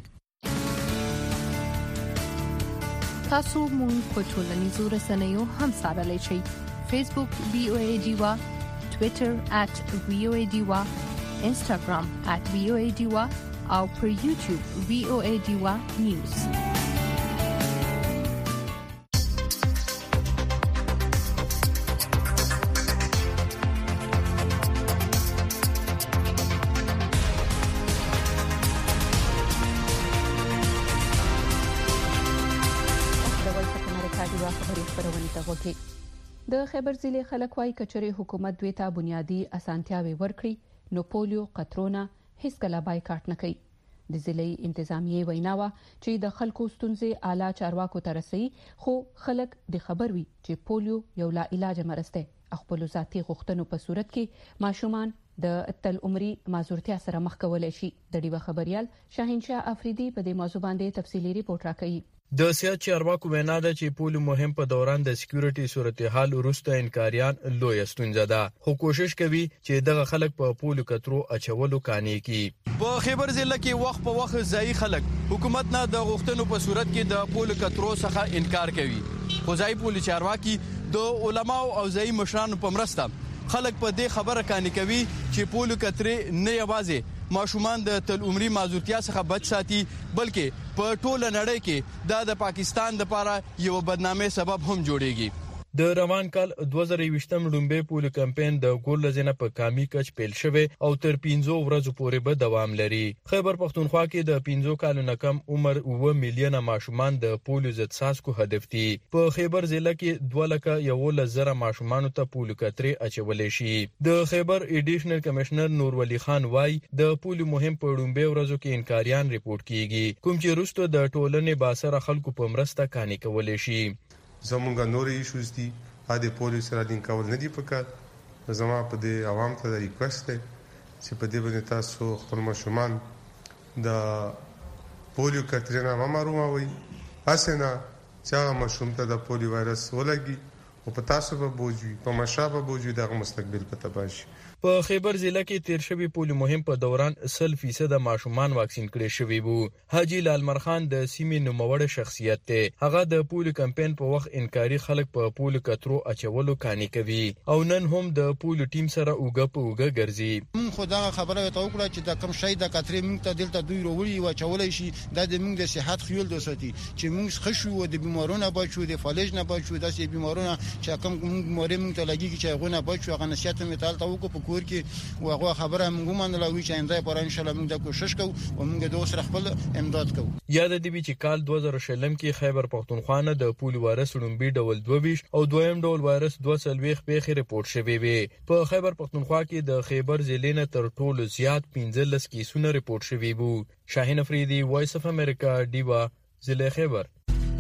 تاسو مونږ په ټولنیزو رسنیو هم سره شئ. فیسبوک وی او ای ډیوا، ټوئیټر ات وی او ای ډیوا، انسټاګرام ات وی او ای ډیوا او پر یوټیوب وی او ای ډیوا نیوز. د خیبر ضلع خلک وايي کچري حکومت دوی ته بنیادی اسانتیاوي ورکړي نو پولیو قطرونه هیڅ کله بایکاټ نه کوي. د ضلعي انتظامیه ویناوه چې د خلکو ستونزې اعلی چارواکو ته رسي، خو خلک د خبر وي چې پولیو یو لا علاج مرسته خپل ذاتي غوښتنو په صورت کې ماشومان د تل عمري معذورتیا سره مخ کولای شي. د ډیوه خبريال شاهینشاه افریدي په دې موضوع باندې تفصیلي ریپورت راکړي. د سیاست چارواکو وینا ده چې پولیو مهم په دوران د سکیورټي صورتحال وروسته انکاریان لوی ستونزه ده، خو کوشش کوي چې دغه خلک په پولیو کترو اچولو کانې کی. په خیبر ضلع کې وخت په وخت ځای خلک حکومت نه د غوښتنو په صورت کې د پولیو کترو څخه انکار کوي. خوځای پولیس چارواکي د علماو او ځای مشرانو په مرسته خلک په دې خبره کاني کوي چې پولو کترې نه یوازې ماشومان د تل عمري معذورتیا څخه بچ ساتي بلکې په ټوله نړۍ کې دا د پاکستان لپاره یو بدنامي سبب هم جوړيږي. د روان کال دوه زره یوویشتم لومبه پول کمپاین د ګول لزنه په کامی کچ پیل شوه او تر پنځو ورځو پورې به دوام لري. خیبر پختونخوا کې د پنځو کالو نه کم عمر اوه میلیونه ماشومان د پولیو ضد څاڅکو هدف دي. په خیبر ضلع کې دوه لکه یو زره ماشومان ته پولیو کترې اچولې شي. د خیبر ایډیشنل کمشنر نور ولی خان وای د پولیو مهم په لومبه ورځو کې انکاریان ریپورت کیږي کوم چې روستو د ټولنې باسره خلکو په مرسته کاني کولې شي. زمونږ نورې ایشوز دي د پولیو سره لینک کول نه دي پکار. زما په دې عوام ته د ریکوست دی چې په دې باندې تاسو خپل ماشومان د پولیو کترې نه محروموي اسنه چې هغه ماشوم ته د پولیو وایرس ولګي او په تاسو به بوجي په مشابه بوجي دغه مستقبل په تباشي. په خیبر ضلع کې تیر شوی پولیو مهم په دوران سل فیصد ماشومان واکسین کړي شوی وو. حاجی لالمر خان د سیمې نوموړ شخصیت دی. هغه د پولیو کمپاین په وخت انکاري خلک په پولیو کترو اچولو کاني کوي او نن هم د پولیو ټیم سره اوګه په اوګه ګرځي. مون خدای خبره ته وکړه چې د کم شي د کترې مونږ ته دلته دوی وروړي او چولې شي د مونږ د صحت خیال دوساتي چې مونږ خشو او د بیمارونو بچو د فالج نه بچو د سي بیمارونو چې کم بیماری مونږ ته لګي چې غونه بچو هغه نصیحت میتال ته وکړو کور کې واغه خبره موږ منلوي چې انده پر ان شاء الله موږ د کوشش کوو او موږ د اوسره خپل امداد کوو. یاد دی چې کال دوه زره شلم کې خیبر پختونخوا نه د پولیو وایرس لومبي ډول دوه او دویم ډول وایرس دوه سلويخ په خیر ریپورت شوی وي. په خیبر پختونخوا کې د خیبر ضلع نه تر ټولو زیات پنځه لس کیسونه ریپورت شوی وو. شاهین افریدي وایس اف امریکا دیوا ضلع خیبر.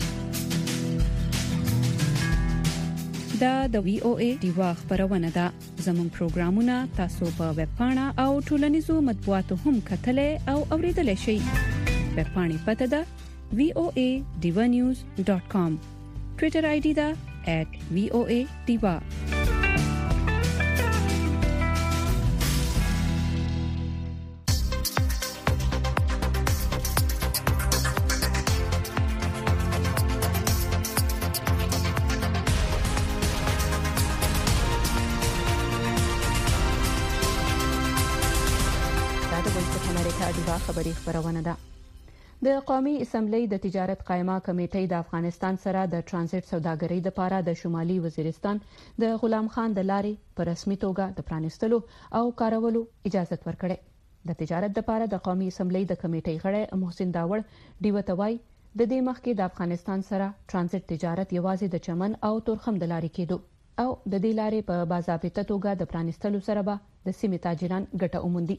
دا د وی او ای دیوا خبرونه ده. زموږ پروګرامونه تاسو په ویب پاڼه او ټولنیزو مطبوعاتو هم کتلې او اوریدلای شئ. ویب پاڼې پته ده وی او ای diva news dot com. ټوئیټر آی ډي ده at v o a diva. خبري خبرونه ده. د قومي اسمبلی د تجارت قائمه کمیټې د افغانستان سره د ترانزیت سوداګرۍ لپاره د شمالي وزیرستان د غلام خان د لارې په رسمي توګه د پرانستلو او کارولو اجازه ورکړه. د تجارت لپاره د قومي اسمبلی د کمیټې غړی محسن داوړ دیوتوای د دې مخکې د افغانستان سره ترانزیت تجارت یوازې د چمن او تورخم د لارې کېدو او د دې لارې په باضابطه توګه د پرانستلو سره به د سیمې تاجران ګټه وموندي.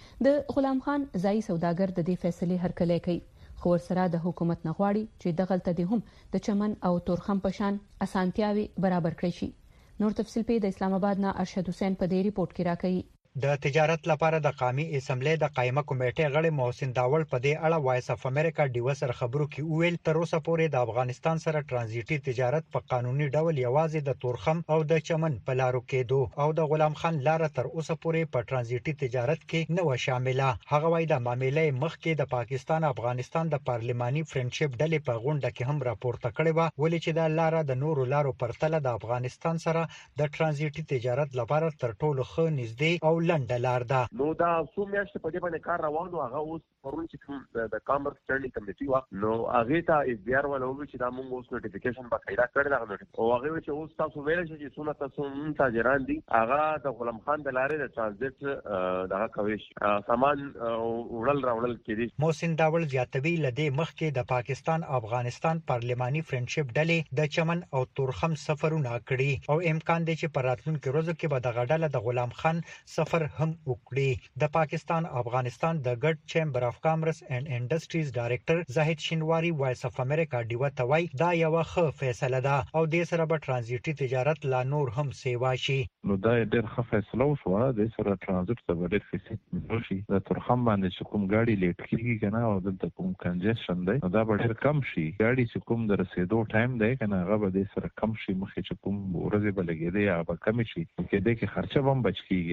د غلام خان ځای سوداګر د دې فیصلې هرکلی کوي خو سره د حکومت نغواړي چې دغلت دي هم د چمن او تورخم په شان اسانتیاوي برابر کړي شي. نور تفصیل په د اسلام آباد نه ارشد حسین په دې ریپورت کې راکړي. د تجارت لپاره د قومي اسمبلی د قائمه کمیټې غړي محسن داوړ په دې اړه وایس اف امریکا ډیو سره خبرو کې ویل تر اوسه پورې د افغانستان سره ترانزیټي تجارت په قانوني ډول یوازې د تورخم او د چمن په لارو کېدو او د غلام خان لار تر اوسه پورې په ترانزیټي تجارت کې نه و شامله. هغه وایي د معاملې مخکې د پاکستان افغانستان د پارلماني فرندشپ ډلې په غونډه کې هم راپورته کړې و ولې چې د لار د نورو لارو پرتله د افغانستان سره د ترانزیټي تجارت لپاره تر ټولو ښه نږدې او لنډه لار ده. نو دا څو میاشتې په دې باندې کار روان و. هغه اوس پرون چې د کامرس سټډي کمیټي و نو هغه ته اس بي ار ولوي چې دا موږ اوس نوټیفیکیشن باقاعده کړل هغه او هغه چې اوس تاسو ویل چې څونه تاسو تاجران دي هغه د غلام خان د لارې د ترانزیت دغه کوي سامان وړل راوړل کېدي. محسن داوړ زیاتوي لدې مخکې د پاکستان افغانستان پارلماني فرندشپ ډلې د چمن او تورخم سفرونه کړي او امکان دی چې په راتلونکو ورځو کې به د غډاله د غلام خان سفر هم وکړي. د پاکستان افغانستان د ګډ چیمبر اف کامرس اینڈ انډستریز ډایریکټر زاهد شینواری وایس اف امریکا ډیو ته وایي دا یو ښه فیصله ده او د سره به ترانزیټي تجارت لا نور هم سیوا شي. نو دا ډېر ښه فیصله وشوه. د سره ترانزیت ته ډېر فیصد شي. د تورخم باندې چې کوم ګاډي لیټ کیږي کنه او د کوم کنجسشن دی نو دا به ډېر کم شي. ګاډي چې کوم د رسیدو ټایم دی کنه هغه به د سره کم شي مخکې چې کوم ورځې به لګیږي هغه به کم شي کې د کې خرچه هم بچ کیږي.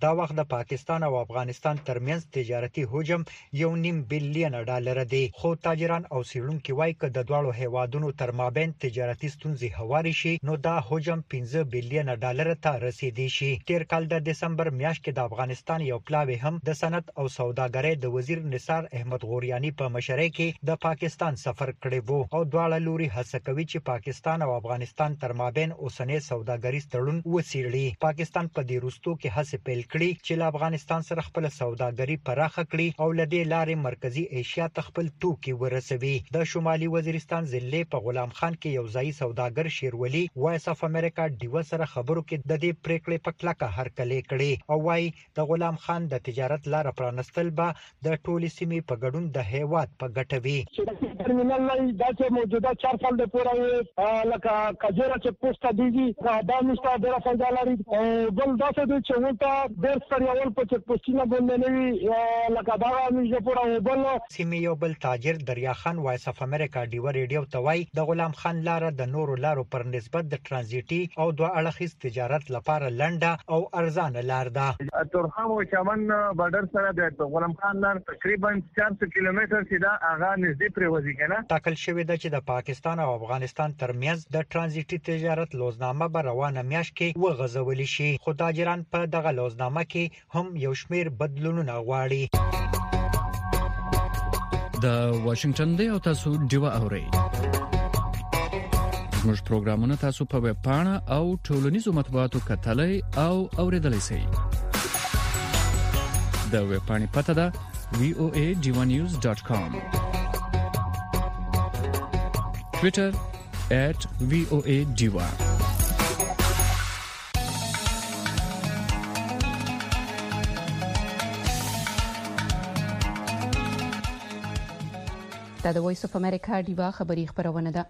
دا وخت د پاکستان او افغانستان ترمنځ تجارتي حجم یو نیم بلین ډالر دی خو تاجران او سیړونکو وایي چې د دواړو هیوادونو تر مابین تجارتي ستونزې هواري شي نو دا حجم پنځه بلین ډالر ته رسیدي شي. تیر کال د دسمبر میاشت کې د افغانستان یو پلاوی هم د صنعت او سوداګرۍ د وزیر نثار احمد غوریانی په مشرۍ کې د پاکستان سفر کړی وو او دواړه لوري هڅه کوي چې پاکستان او افغانستان تر مابین اوسنۍ سوداګریز تړون وڅېړي. پاکستان په دې وروستو کې هڅه پیل کړې چې له افغانستان سره خپل سوداګري پراخه کړي او له دې لارې مرکزی ایشیا ته خپل توکي ورسوي. د شمالي وزیرستان ضلع په غلام خان کې یو ځای سوداګر شیرولي وایس اف امریکا ډیو سره خبرو کې د دې پریکړې په کلکه هرکلې کړې او وايي د غلام خان د تجارت لار پرانستل به د ټولې سیمې په ګډون د هیواد په ګټه وي. ټرمینل لای دا چې موجوده چار سال د پورې لکه کجورا چې پوسټ دیږي دا نشته ډېر فائدہ لري او بل دا څه چې ولته ډېر ستړیول په چې پوسټینه باندې نه وي لکه دا نشته پورې بل سیمې یو بل تاجر دریا خان وایس اف امریکا ډیو ریډیو ته وایي د غلام خان لار د نورو لارو پر نسبت د ترانزیټي او دوه اړخیز تجارت لپاره لنډه او ارزانه لار ده. تورخم او چمن بارډر سره د غلام خان لار تقریبا چارصد کیلومتر چې دا هغه نږدې پروازي کنه. ټاکل شوی ده چې د پاکستان او افغانستان ترمنځ د ترانزیټي تجارت لوزنامه به روانه میاشت کې وغځول شي خو تاجران په دغه لوزنامه کې هم یو شمیر بدلونونه غواړي. د واشنگټن دی او تاسو ډیوا اورئ. زموږ پروګرامونه تاسو په ویب پاڼه او ټولنیزو مطبوعاتو کتلای او اوریدلای شئ. د ویب پاڼې پته ده وی او ای ډیوا نیوز ډاټ کام. ټوئیټر at وی او ای ډیوا. دا د وایس اف امریکا ډیوا خبری خبرونه ده.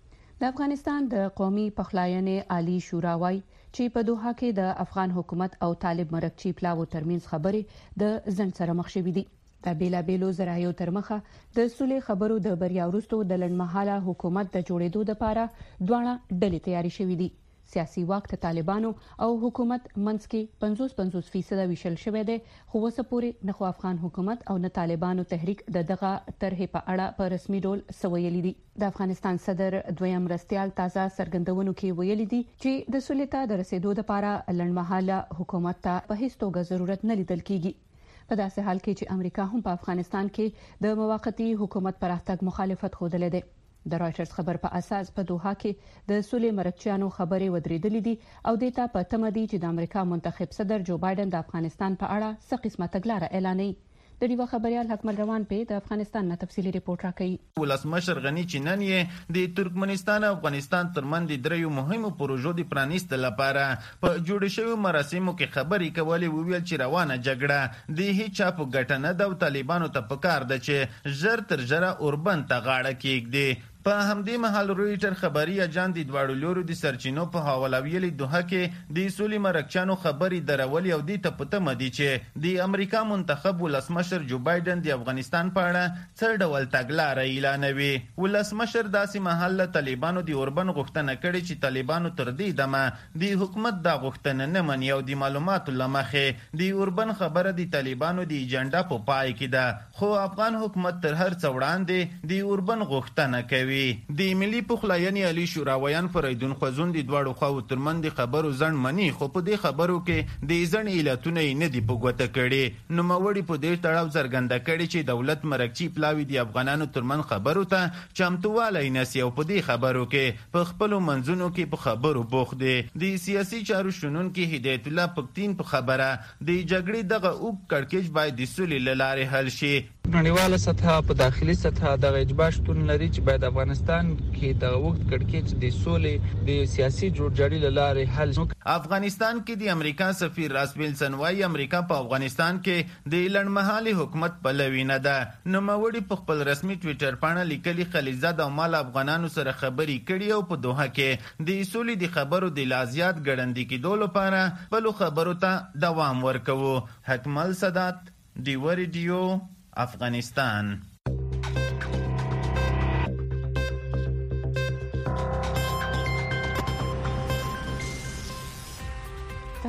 د افغانستان د قومي پخلاینې عالی شورا وايي چې په دوحه کې د افغان حکومت او طالب مرکچی پلاو ترمنځ خبرې د ځنډ سره مخ شوې دي. د بیلابېلو ذرایعو تر مخه د سولې خبرو د بریا وروسته د لړمحاله حکومت د جوړېدو لپاره دواړه ډلې تیاری شوې دي. سیاسي واک ته طالبانو او حکومت منځ کې پنځوس پنځوس فیصد ویشل شوی دی خو اوسه پورې نه خو افغان حکومت او نه طالبانو تحریک د دغه طرحې په اړه په رسمي ډول سویلي دي. د افغانستان صدر دویم مرستيال تازه سرګندونو کې ویلي دي چې د سولې ته د رسیدو لپاره لړمحاله حکومت ته په هیڅ توګه ضرورت نه لیدل کیږي. په داسې حال کې چې امریکا هم په افغانستان کې د موقتی حکومت پر احتګ مخالفت خوده دی. د رائټرز خبر په اساس په دوحه کې د سولې مرکچیانو خبرې ودرېدلې دي او دیتا په تمه دي چې د امریکا منتخب صدر جو بایدن د افغانستان په اړه څه قسمه تګلارې اعلانوي. د ډیوا خبريال حکمل روان په د افغانستان نه تفصيلي ریپورت راکړي. ولسمشر غنی چینن یې د ترکمنستان او افغانستان ترمنځ د دریو مهمو پروژو د پرانیست لپاره په جوړ شوی مراسمو کې خبرې کولې ویل چې روانه جګړه د هیڅ چا په ګټه نه ده او طالبانو ته پکار ده چې ژر تر ژره اوربند ته غاړه کېږدي. په همدې مهال رويټر خبري اجان د دواړو لورو د سرچینو په حواله ویلي دوه کې د سولې مرکچانو خبري درولي او د تپته مدي چې د امریکا منتخب ولسمشر جو بایدن د افغانستان په اړه څه ډول تګلارې اعلانوي. ولسمشر داسې مهال له طالبانو د اوربن غوښتنه کړې چې طالبانو تر دې دمه د حکومت د غوښتنه نه مني او د معلوماتو لمخې د اوربن خبره د طالبانو د ایجنډا په پای کې ده خو افغان حکومت تر هر څه وړاندې د اوربن غوښتنه کوي. د ملي پخلاینې عالی شورا ویان فریدون خوځون د دواړو خواو ترمنځ خبرو ځن منی خو په دې خبرو کې د ځن علتونه نه دی پګوته کړي. نو موري په دې تړاو څرګنده کړي چې دولت مرکچی پلاوی د افغانانو ترمن خبرو ته چمتوالی نسی او په دې خبرو کې په خپل منځونو کې په خبرو بوخ دي. د سیاسي چارو شنن کې هدایت الله پختین په خبره د جګړې دغه اوګ کړکېچ باید د سولې لارې حل شي. نړیواله سطح په داخلي سطح د اجبار شتون لري چې باید افغانستان کې د وخت کړکېچ د سولې د سیاسي جوړجاړي لارې حل شي. افغانستان کې د امریکا سفیر راس ویلسن وايي امریکا په افغانستان کې د لړمحالي حکومت پلوي نه ده. نوموړي په خپل رسمي ټوئیټر باندې لیکلي خلیزاد او مال افغانانو سره خبري کړي او په دوحه کې د سولې د خبرو د لازیات ګړندې کېدو لپاره بل خبرو ته دوام ورکوي. حکمل صدات دی ریډیو افغانستان.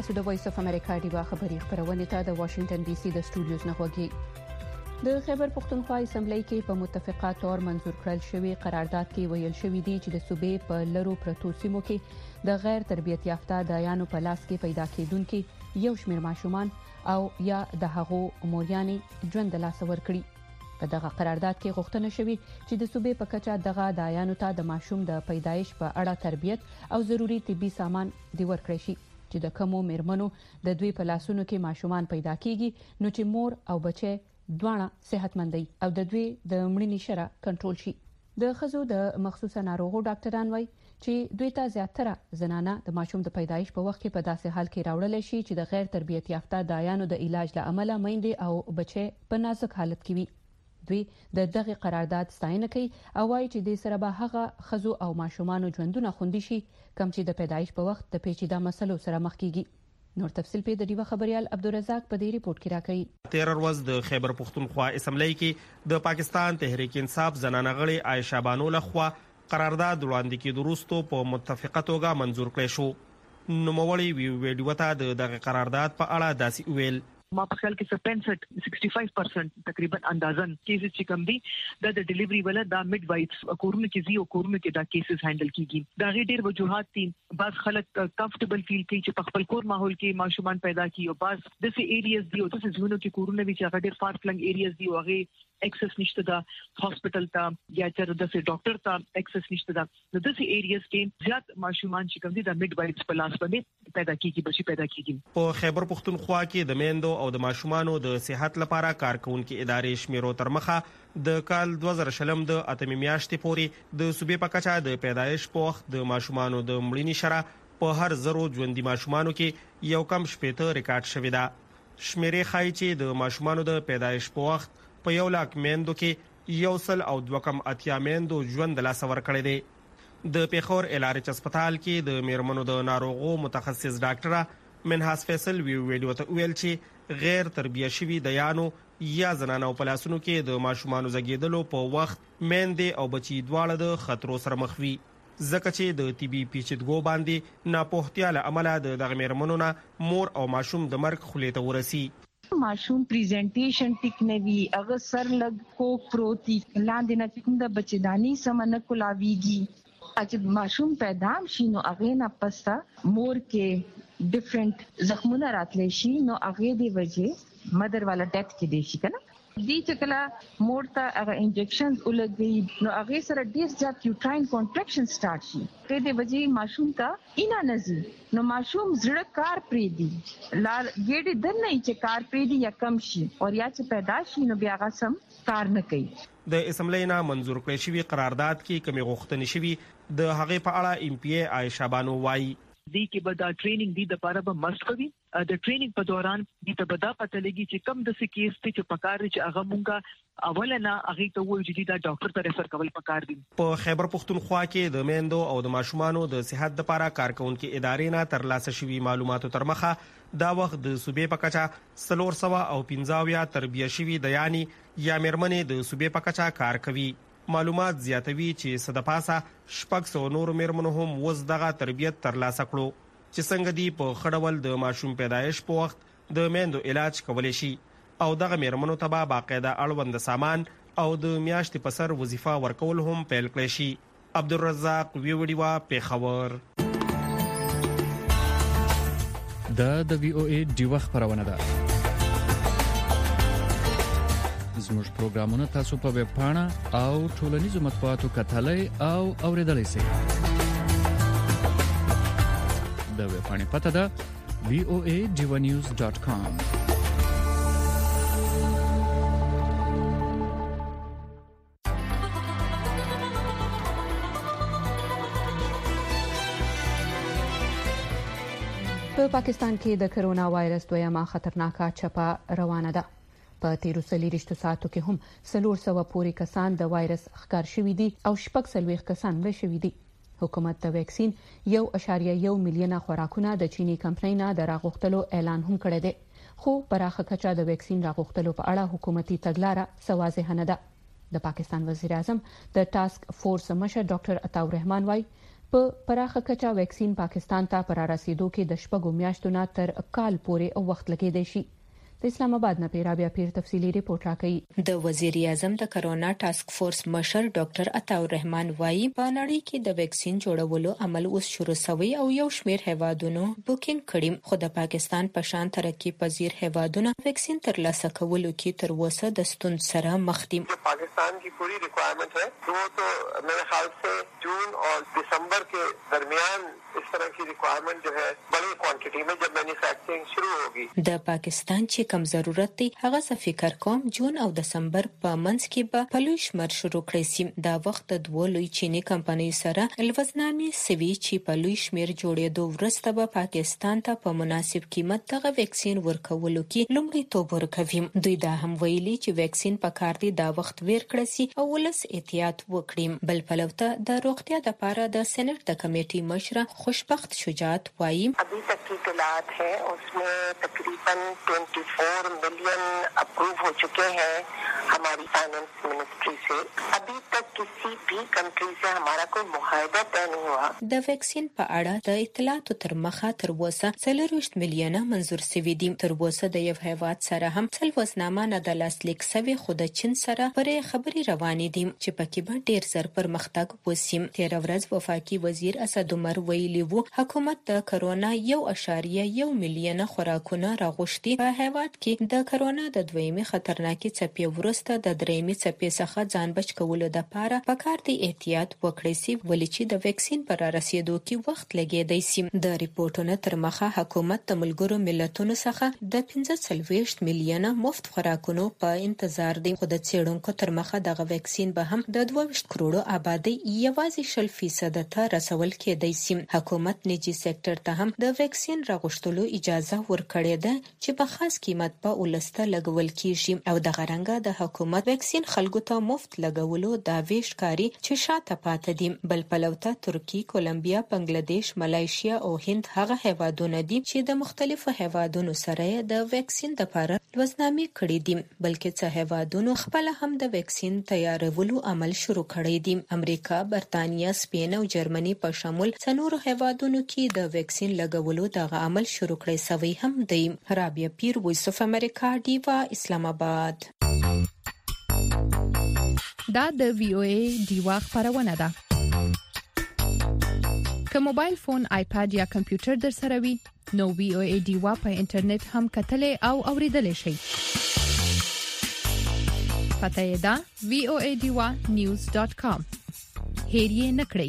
تاسو د وایس اف امریکا ډیوا خبري خبرونه ته د واشنگټن ډي سي د سټوډیوز نه غوږی. د خیبر پختونخوا اسمبلی کې په متفقه تور منزور کړل شوی قرارداد کې ویل شوی دی چې د صوبې په لرو پرتو سیمو کې د غیر تربیت یافته دایانو په لاس کې پیدا کېدونکو یو شمېر ماشومان او یا د هغو موریانې ژوند لاس ورکړي. په دغه قرارداد کې غوښتنه شوی چې د صوبې په کچه دغه دایانو ته د ماشوم د پیدایش په اړه تربیت او ضروری طبي سامان دی ورکړي شي چې د کومو میرمنو د دوی په لاسونو کې ماشومان پیدا کیږي نو چې مور او بچي دواړه صحتمندي او د دوی د مړینې شره کنټرول شي. د خزو د مخصوصه ناروغو ډاکټران وایي چې دوی ته زیاتره زنانه د ماشوم د پیدایش په وخت کې په داسې حال کې راوړل شي چې د غیر تربیت یافته دایانو د علاج له امله میندې او بچي په نازک حالت کې وي. دوی د دغه قرارداد ستاینه کوي او وايي چې د سره به هغه خزو او ماشومان ژوندونه خوندي شي کوم چې د پیدایش په وخت د پیچیده مسلو سره مخ کیږي. نور تفصیل په د ډیوه خبريال عبدالرزاق په دې ریپورت کې راکړي. تیر ورځ د خیبر پختونخوا اسمبلی کې د پاکستان تحریک انصاف زنانه غړي عائشہ بانو لخوا قرارداد وړاندې کې درستو په متفقه توګه منزور کړی شو. نوموړي ویډیو ته د دغه قرارداد په اړه داسې ویل: ما په خیال کې پنځه پنځه پنځه پرسنټ تقریبا اندازن کیسز چې کم دي د ډیلیوري ولا د میډ وایټس کورونه کې زیو کورونه کې دا کیسز هندل کیږي. دا غي ډیر وجوهات دي. بعض خلک کمفورټبل فیل کوي چې په خپل کور ماحول کې ماشومان پیدا کیږي او بعض د سي ایریاز دي او د زونو کې کورونه وی چې هغه ډیر فار فلنګ ایریاز دي او هغه एक्सेस نشته دا هاسپټل ته یا چې د ډاکټر ته एक्सेस نشته دا نو د سي ایریاز کې زیات ماشومان چې کوم دي د میډ وایټس په لاس باندې پیدا کیږي بچي پیدا کیږي. په خیبر پختونخوا کې د میندو او د ماشومانو د صحت لپاره کارکونکو ادارې شمیرو تر مخه د کال دوه زره شلم د اتمې میاشتې پورې د صوبې په کچه د پیدایش په وخت د ماشومانو د مړینې شره په هر زرو ژوندۍ ماشومانو کې یو کم شپېته ریکارډ شوی دا. شمیرې ښایي چې د ماشومانو د پیدایش په وخت په یو لاک میندو کې یو سل او دوه کم اتیا میندو ژوند لاس ورکړی دی. د پیښور الارچ هسپتال کې د میرمنو د ناروغو متخصص ډاکټره منحاس فیصل وی ویډیو ته ویل چې غیر تربیه شوی د یانو یا زنانو په لاسونو کې د ماشومانو زګیدلو په وخت میندې او بچي دواړه د خطرو سره مخ وي ځکه چې د طبي پیچیدګو باندې ناپوهتیا له امله د دغه میرمنو نه مور او ماشوم د مرګ خولې ته ورسي. ماشوم پریزنټیشن ټیک نه وی اگر سر لګ کو پروتي لاندې نه کوم د بچداني سمنه کولاویږي چې ماشوم پیدا شي نو اغه نه پستا مور کې ډیفرنٹ زخمونه راتلی شي نو اغه دی وجه مدر والا ډیث کې دی شي کنه دی چې کله مور ته هغه انجکشنز ولګي نو هغه سره ډیر زیات یوټراین کنټراکشن سٹارټ شي په دې وجه ماشوم ته اینا نزي نو ماشوم زړه کار پری دی لار ګډي د نه چې کار پری دی یا کم شي او یا چې پیدا شي نو بیا هغه سم کار نه کوي. د اسمبلی نه منزور کړی شوی قرارداد کې کمی غوښتنې شوی د هغه په اړه ایم پی ای عائشہ بانو وایي دی کې به دا ټریننګ دی د لپاره به مست کوي. د ټریننګ په دوران د تبدا پته لګي چې کم د سکیس ته چې پکار چې هغه مونږه اولنه هغه ته وایي چې دا ډاکټر ته ریفر کول پکار دي. په خیبر پختونخوا کې د میندو او د ماشومانو د صحت لپاره کارکونکو ادارې نه ترلاسه شوی معلوماتو تر مخه دا وخت د صوبې په کچه سلور سوا او پنځاویا تربیه شوی د یاني یا میرمنې د صوبې په کچه کار کوي. معلومات زیاتوي چې صدپاسه شپږ سو نور میرمنو هم وز دغه تربیت ترلاسه کړو چې څنګه دی په خړول د ماشوم پیدایش په وخت د میندو علاج کولای شي او دغه میرمنو ته به باقاعده اړوند سامان او د میاشتې په سر وظیفه ورکول هم پیل کړی شي. عبدالرزاق ویوډیوا پیښور. دا د وی او ای ډیوه خبرونه ده. زموږ پروګرامونه تاسو په ویب پاڼه او ټولنیزو مطبوعاتو کتلای او اوریدلای شئ. د ویب پاڼې پته ده وی او ای ډیوه نیوز ډاټ کام. په پاکستان کې د کرونا وایرس دویمه خطرناکه چپه روانه ده. په تیرو څلوېښتو ساعتو کې هم څلور سوه پورې کسان د وایرس ښکار شوي دي او شپږ څلوېښت کسان مړه شوي دي. حکومت د ویکسین یو اعشاریه یو میلیونه خوراکونه د چینی کمپنۍ نه د راغښتلو اعلان هم کړی دی خو پراخه کچه د ویکسین راغښتلو په اړه حکومتي تګلاره سوازه نه ده. د پاکستان وزیر اعظم د ټاسک فورس مشر ډاکټر عطا الرحمن وايي په پراخه کچه ویکسین پاکستان ته پر رسیدو کې د شپږو میاشتو نه تر کال پورې وخت لګیدای شي. د اسلام آباد نه پیرابیا پیر تفصیلی ریپورت راکړي. د وزیر اعظم د کرونا ټاسک فورس مشر ډاکټر عطا الرحمن وايي په نړۍ کې د ویکسین جوړولو عمل اوس شروع شوی او یو شمېر هیوادونو بوکینګ کړي، خو د پاکستان په شان ترقی پذیر هیوادونو ویکسین ترلاسه کولو کې تر اوسه د ستونزو سره مخ دي. पाकिस्तान की पूरी रिक्वायरमेंट है वो तो मेरे ख्याल से जून और दिसंबर के दरमियान इस तरह की रिक्वायरमेंट जो है बड़ी क्वांटिटी में जब मैन्युफैक्चरिंग शुरू होगी. د پاکستان چې کم ضرورت دی هغه څه فکر کوم جون او دسمبر په منځ کې به په لوی شمېر شروع کړي سي. دا وخت د دوه لوی چینی کمپنیو سره الوزنامې سوي چې په لوی شمېر جوړېدو وروسته به پاکستان ته په مناسب قیمت دغه ویکسین ورکولو کې لومړیتوب ورکوي. دوی دا هم ویلي چې ویکسین په کار دی دا وخت ویر کړی سي او ولس احتیاط وکړي. بل پلوته د روغتیا د لپاره د سېنات د کمیټې مشره خوشبخت شجاعت وايي अभी तक की इतलात है उसमें तकरीबन चौबीस मिलियन अप्रूव हो चुके हैं हमारी फाइनेंस मिनिस्ट्री से. अभी तक किसी भी कंट्री से हमारा कोई मुआहदा तय नहीं हुआ. د ویکسین په اړه د اطلاعاتو تر مخه تر اوسه څلورویشت میلیونه منظور شوي دي. تر اوسه د یو هیواد سره هم څلوېښتنامه نه د لاسلیک شوی، خو د چین سره پرې خبرې روانې دي چې پکې به ډیر زر پرمختګ وشي. تیر ورځ وفاقي وزیر اسد عمر ویلي وو حکومت د کرونا یو اعشاریه یو میلیونه خوراکونه راغوښتي. په هیواد کې د کرونا د دویمې خطرناکې څپې وروسته د درېیمې څپې څخه ځان بچ کولو لپاره پکار دی احتیاط وکړي سي، ولې چې د ویکسین پر رسیدو کې وخت لګیدای سي. د ریپورتونو تر مخه حکومت د ملګرو ملتونو څخه د پنځه څلوېښت میلیونه مفت خوراکونو په انتظار دی، خو د څېړونکو تر مخه دغه ویکسین به هم د دوه ویشت کروڑو آبادی یوازې شل فیصد ته رسول کېدای سي. حکومت نجی سېکټر ته هم د ویکسین راغوښتلو اجازه ورکړې ده چې په خاص قیمت په ولسته لګول کیږي او د غرنګا د حکومت ویکسین خلکو ته مفت لګولو دا ویش کاری چې شاته پاتې دي. بل پلوته ترکی، کولمبیا، بنگلاديش، ملایشیا او هند هغه هیوادونه دي چې د مختلفو هیوادونو سره د ویکسین لپاره لوزنامې کړې دي، بلکې څه هیوادونو خپل هم د ویکسین تیارولو عمل شروع کړی دي. امریکا، برتانیا، سپین او جرمني په شمول څلورو هیوادونو کې د ویکسین لګولو دغه عمل شروع کړی سوی هم دی. رابعه پیر، وایس اف امریکا، ډیوا، اسلام آباد. دا د وی او ای ډیوا خبرونه ده. که موبایل فون، آیپاد یا کمپیوټر در سره وي نو وی او ای ډیوا په انټرنیټ هم کتلې او اوریدلې شي. پته یې ده وی او ای ډیوا نیوز ډاٹ کام. هیر یې نکړئ.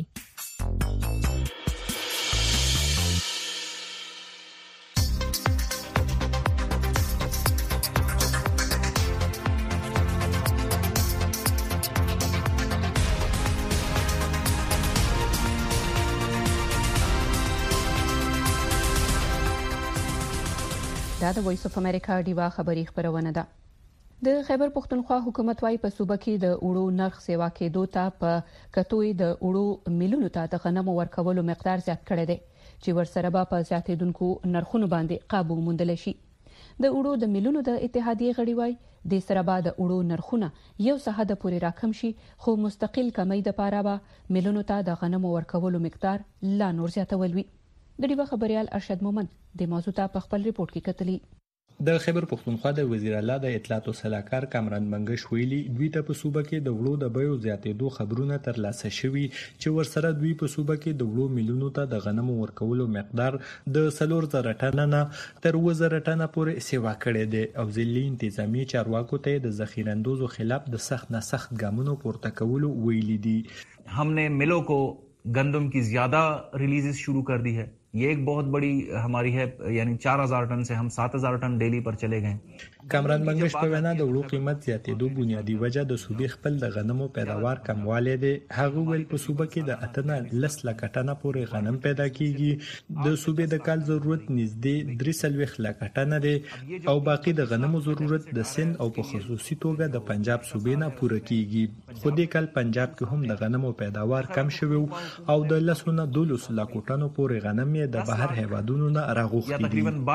دا د وایس اف امریکا ډیوا خبری خبرونه ده. د خیبر پختونخوا حکومت وايي په صوبه کې د اوړو نرخ سیوا کېدو ته په کتوې د اوړو میلیونو ته د غنمو ورکولو مقدار زیات کړی دی چې ورسره به په زیاتېدونکو نرخونو باندې قابو موندل شي. د اوړو د میلیونو د اتحادیې غړي وايي د سره به د اوړو نرخونه یو څه حد پورې راکم شي، خو مستقل کمی د پاره به میلیونو ته د غنمو ورکولو مقدار لا نور زیاتول وي. د ډیوا خبريال ارشد مومن د موضوع ته په خپل ریپورت کې کتلی. د خیبر پختونخوا د وزیر اعلی د اطلاعات او سلاکار کامران منګش ویلي دوی ته په صوبه کې د وړو د بیو زیاتېدو خبرونه ترلاسه شوي چې ورسره دوی په صوبه کې د وړو میلیونو ته د غنمو ورکولو مقدار د څلور زره ټنه نه تر اووه زره ټنه پورې سیوا کړی دی او ځلي انتظامی چارواکو ته د ذخیراندوزو خلاف د سخت نه سخت ګامونو پورته کولو ویلي دي. हमने मिलों को गंदम की ज्यादा रिलीजेस शुरू कर दी है. ये एक बहुत बड़ी हमारी है, यानी चार हजार टन से हम सात हजार टन डेली पर चले गए. کامران منګش په وینا د وړو قیمت زیاتېدو بنیادی وجه د صوبې خپل د غنمو پیداوار کموالی دی. هغه ویل په صوبه کې د اتنه لس لکه ټنه پورې غنم پیدا کیږي. د صوبې د کال ضرورت نږدې درې څلوېښت لکه ټنه دی او باقي د غنمو ضرورت د سند او په خصوصي توګه د پنجاب صوبې نه پوره کیږي. خو د کال پنجاب کې هم د غنمو پیداوار کم شوی او د لسونه دولس لکه ټنو پورې غنم د بهر هیوادونو نه راغوښتي دي. تقریبا بارہ لاکھ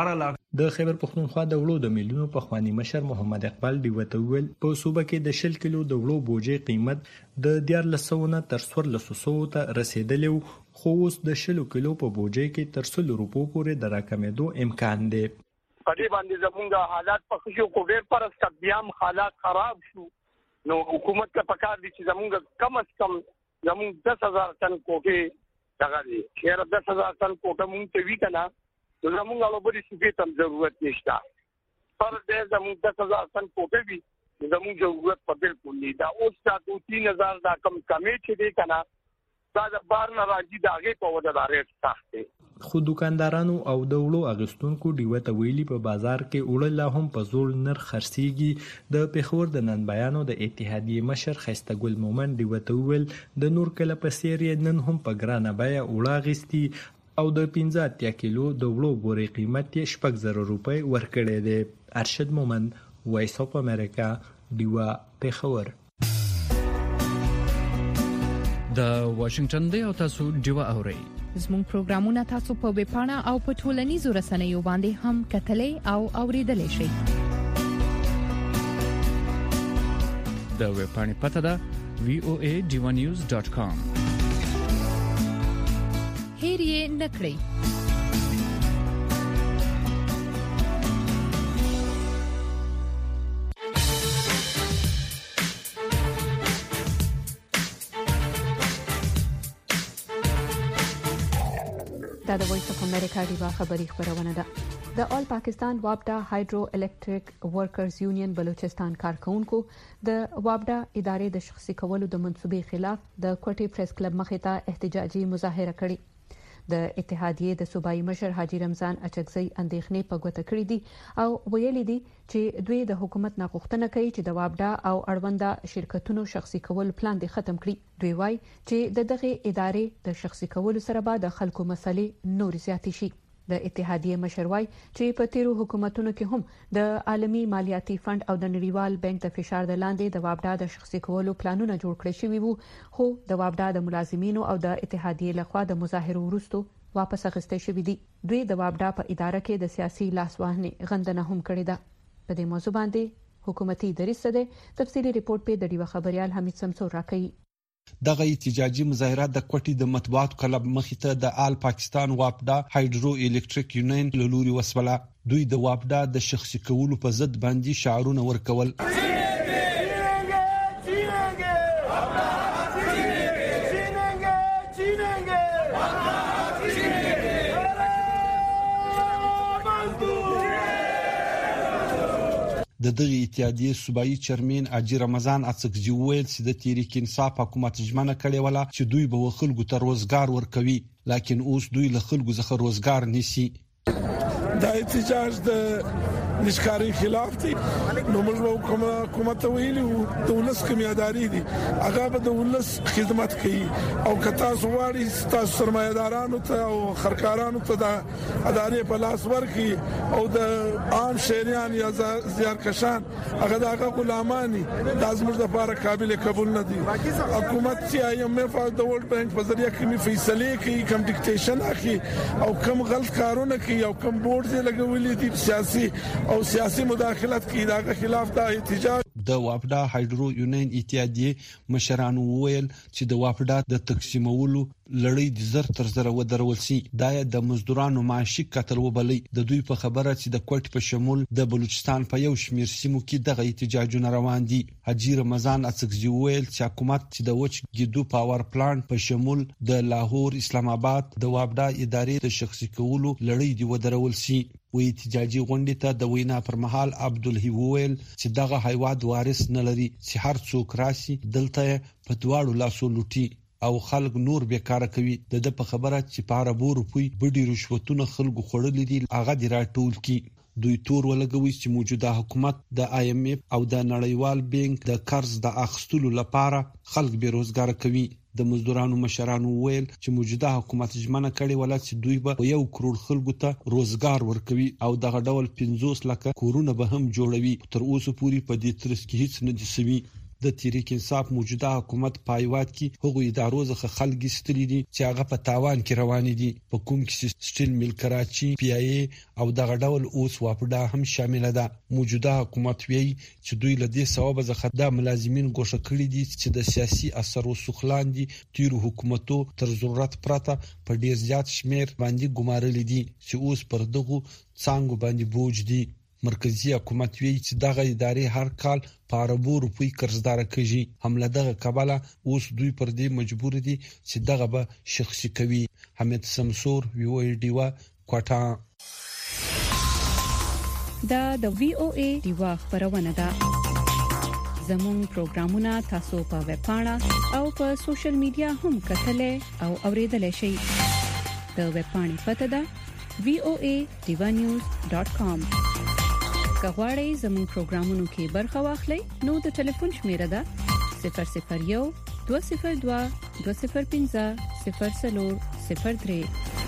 د خیبر پښتونخوا د وړو د میلیونو پخوانی مشر محمد اقبال ډیوته ویل په صوبه کې د شل کیلو د وړو بوجې قیمت د دیارلس سوه نه تر څوارلسو سوو ته رسیدلی خو اوس د شلو کیلو په بوجې کې تر سلو روپو پورې د راکمېدو امکان دی. په دې باندې زمونږ حالات په خشو کو ډېر پرسته بیا هم حالات خراب شو نو حکومت ته پکار دي چې زمونږ کم از کم زمونږ دس هزار ټن کوټې دغه دي چېرې دس هزار ټن کوټه مونږ ته وي که نه نو زمونږ اړوبرې صوبې ته هم ضرورت نشته پر دې زمونږ دس هزار ټن کوټه وي زمونږ ضرورت په بالکل نه دا اوس دا دو تین هزار دا کم کمې چې دی که نه دا د بار نه راځي د هغې په وجه دا ریټ سخت دی. خو دوکاندارانو او د وړو اغوستونکو ډیوه ته ویلي په بازار کې اوړه لا هم په زوړ نرخ خرڅېږي. د پېښور د ننبیانو د اتحادیې مشر ښایسته ګل مومن ډیوه ته وویل د نور کله په څېر یې نن هم په ګرانه بیه اوړه اخیستي او د پنځه اتیا کیلو د وړو بورې قیمت یې شپږ زره روپۍ ورکړی دی. ارشد مومن، وایس اف امریکا، ډیوه، پېښور. د واشنگټن دی او تاسو ډیوه اورئ. زموږ پروګرامونه تاسو په ویب پاڼه او په ټولنیزو رسنیو باندې هم کتلای او اوریدلای شئ. د ویب پاڼې پته ده وی او ای ډیوه نیوز ډاٹ کام. هیر یې نکړئ. دا د وایس اف امریکا ډیوا خبری خبرونه ده. د آل پاکستان وابډا هایدرو الکتریک ورکرز یونین بلوچستان کارکونکو د وابډا ادارې د شخصي کولو د منسوبې خلاف د کوټي پریس کلب مخې ته احتجاجي مظاهره کړې. د اتحادیې د صوبایي مشر حاجی رمضان اچکزی اندېښنې په ګوته کړې دي او ویلي دي چې دوی د حکومت نه غوښتنه کوي چې د وابډا او اړونده شرکتونو شخصي کول پلان دې ختم کړي. دوی وایي چې د دغه ادارې د شخصي کولو سره به د خلکو مسلې نور زیاتې شي. د اتحادیې مشر وایي چې په تیرو حکومتونو کې هم د عالمي مالیاتي فند او د نړیوال بانک د فشار د لاندې د وابډا د شخصي کولو پلانونه جوړ کړی شوي وو خو د وابډا د ملازمینو او د اتحادیې لخوا د مظاهرو وروسته واپس اخیستل شوي دي. دوی د وابډا په اداره کې د سیاسي لاسوهنې غندنه هم کړې ده. په دې موضوع باندې حکومتي دریځ څه دی؟ تفصیلي ریپورت په د ډیوه خبريال حمید سمسور راکړي. دغه احتجاجي مظاهرات د کوټي د مطبوعاتو کلب مخې ته د آل پاکستان وابډا هایدرو الکتریک یونین له لوري وسوله. دوی د وابډا د شخصي کولو په ضد باندې شعارونه ورکول. د دغه اتحادیې صوبایي چیرمن حاجی رمضان اڅکزي وویل چې د تحریک انصاف حکومت ژمنه کړې ولا چې دوی به خلکو ته روزګار ورکوي لکه اوس دوی له خلکو څخه روزګار نشي. دا احتجاج د نشکاری خلاف دی. نو موږ حکومت ویلو د ولس کمیاداری دي هغه به د ولس خدمت کوي او کتا سواري تاسو سرمایدارانو ته او خرکارانو ته د ادارې په لاس ورکي او د عام شهريان یا زیارکشان هغه دغه غلامانی د زموږ لپاره قابل قبول نه دي. حکومت چې آی ایم ایف او د ورلد بانک په ذریعہ کومي فیصله کوي کوم ډیکټیشن اخی او کوم غلط کارونه کوي او کوم بورډ یې لګولې دي سیاسي او سیاسي مداخلت کوي دغه خلاف دا احتجاج. د وابډا هایدرو یونین اتحادیې مشرانو وویل چې د وابډا د تقسیمولو لړۍ د زر تر زر ودرول سي. دا د مزدورانو معاشي قتل وبلي. د دوی په خبره چې د کوټ په شمول د بلوچستان په یو شمیر سیمو کې دغه احتجاجونه روان دي. حاجی رمضان اڅکزي وویل چې حکومت چې د وچ ګیدو پاور پلانټ په شمول د لاهور، اسلام آباد د وابډا ادارې د شخصي کولو لړۍ دی ودرول سي. وی احتجاجي غونډې ته د وینا پر مهال عبدالهی وویل چې دغه حیوان وارث نه لري چې هر څوک راشي دلته په دواړو لاسو لوټي او خلک نور بیکاره کوي. د د په خبره چې په عربو روپی بډي رشوتونه خلکو خړلې دي هغه دی راټول کی. دوی تور ولګوي چې موجوده حکومت د آی ایم ایف او د نړیوال بانک د قرض د اخیستلو لپاره خلک بیروزګار کوي. د مزدورانو مشرانو ویل چې موجوده حکومت ژمنه کړې ولا چې دوی به یو کروڑ خلکو ته روزګار ورکوي او دغه ډول پنځوس لک کورونه به هم جوړوي. تر اوسه پورې په دې ترڅ کې هیڅ نه دي سوي. د تحریک انصاف موجوده حکومت پایوات کې هغوی ادارو څخه خلک ستړي دي چې هغه په تاوان کې روان دي په کوم کې سټیل مل کراچي پی ای ای او دغه ډول اوس واپډا هم شامل ده موجوده حکومت وی چې دوی له دې سبب څخه د ملازمین ګوښه کړی دي چې د سیاسي اثر او سخلان دي تیر حکومتو تر ضرورت پرته په ډیر زیات شمیر باندې ګمارل دي چې اوس پر دغه څنګه باندې بوج دي مرکزی حکومت وی چې دغه ادارې هر کال په اربو روپی قرضدار کوي حمله دغه کابل اوس دوی پر دې مجبور دي چې دغه به شخصي کوي حمید سمسور وی او ای ډیوا کوټا دا د وی او ای ډیوا خبرونه ده زموږ پروګرامونه تاسو په ویب پاڼه او په سوشل میډیا هم کتلای او اوریدلای شئ د ویب پاڼې پته ده وی او ای ډیوا نیوز ډاٹ کام کغواړئ زموږ پروګرامونو کې برخه واخلئ نو د ټلیفون شمیره ده صفر صفر یو دوه صفر دوه دوه صفر پنځه صفر صفر صفر درې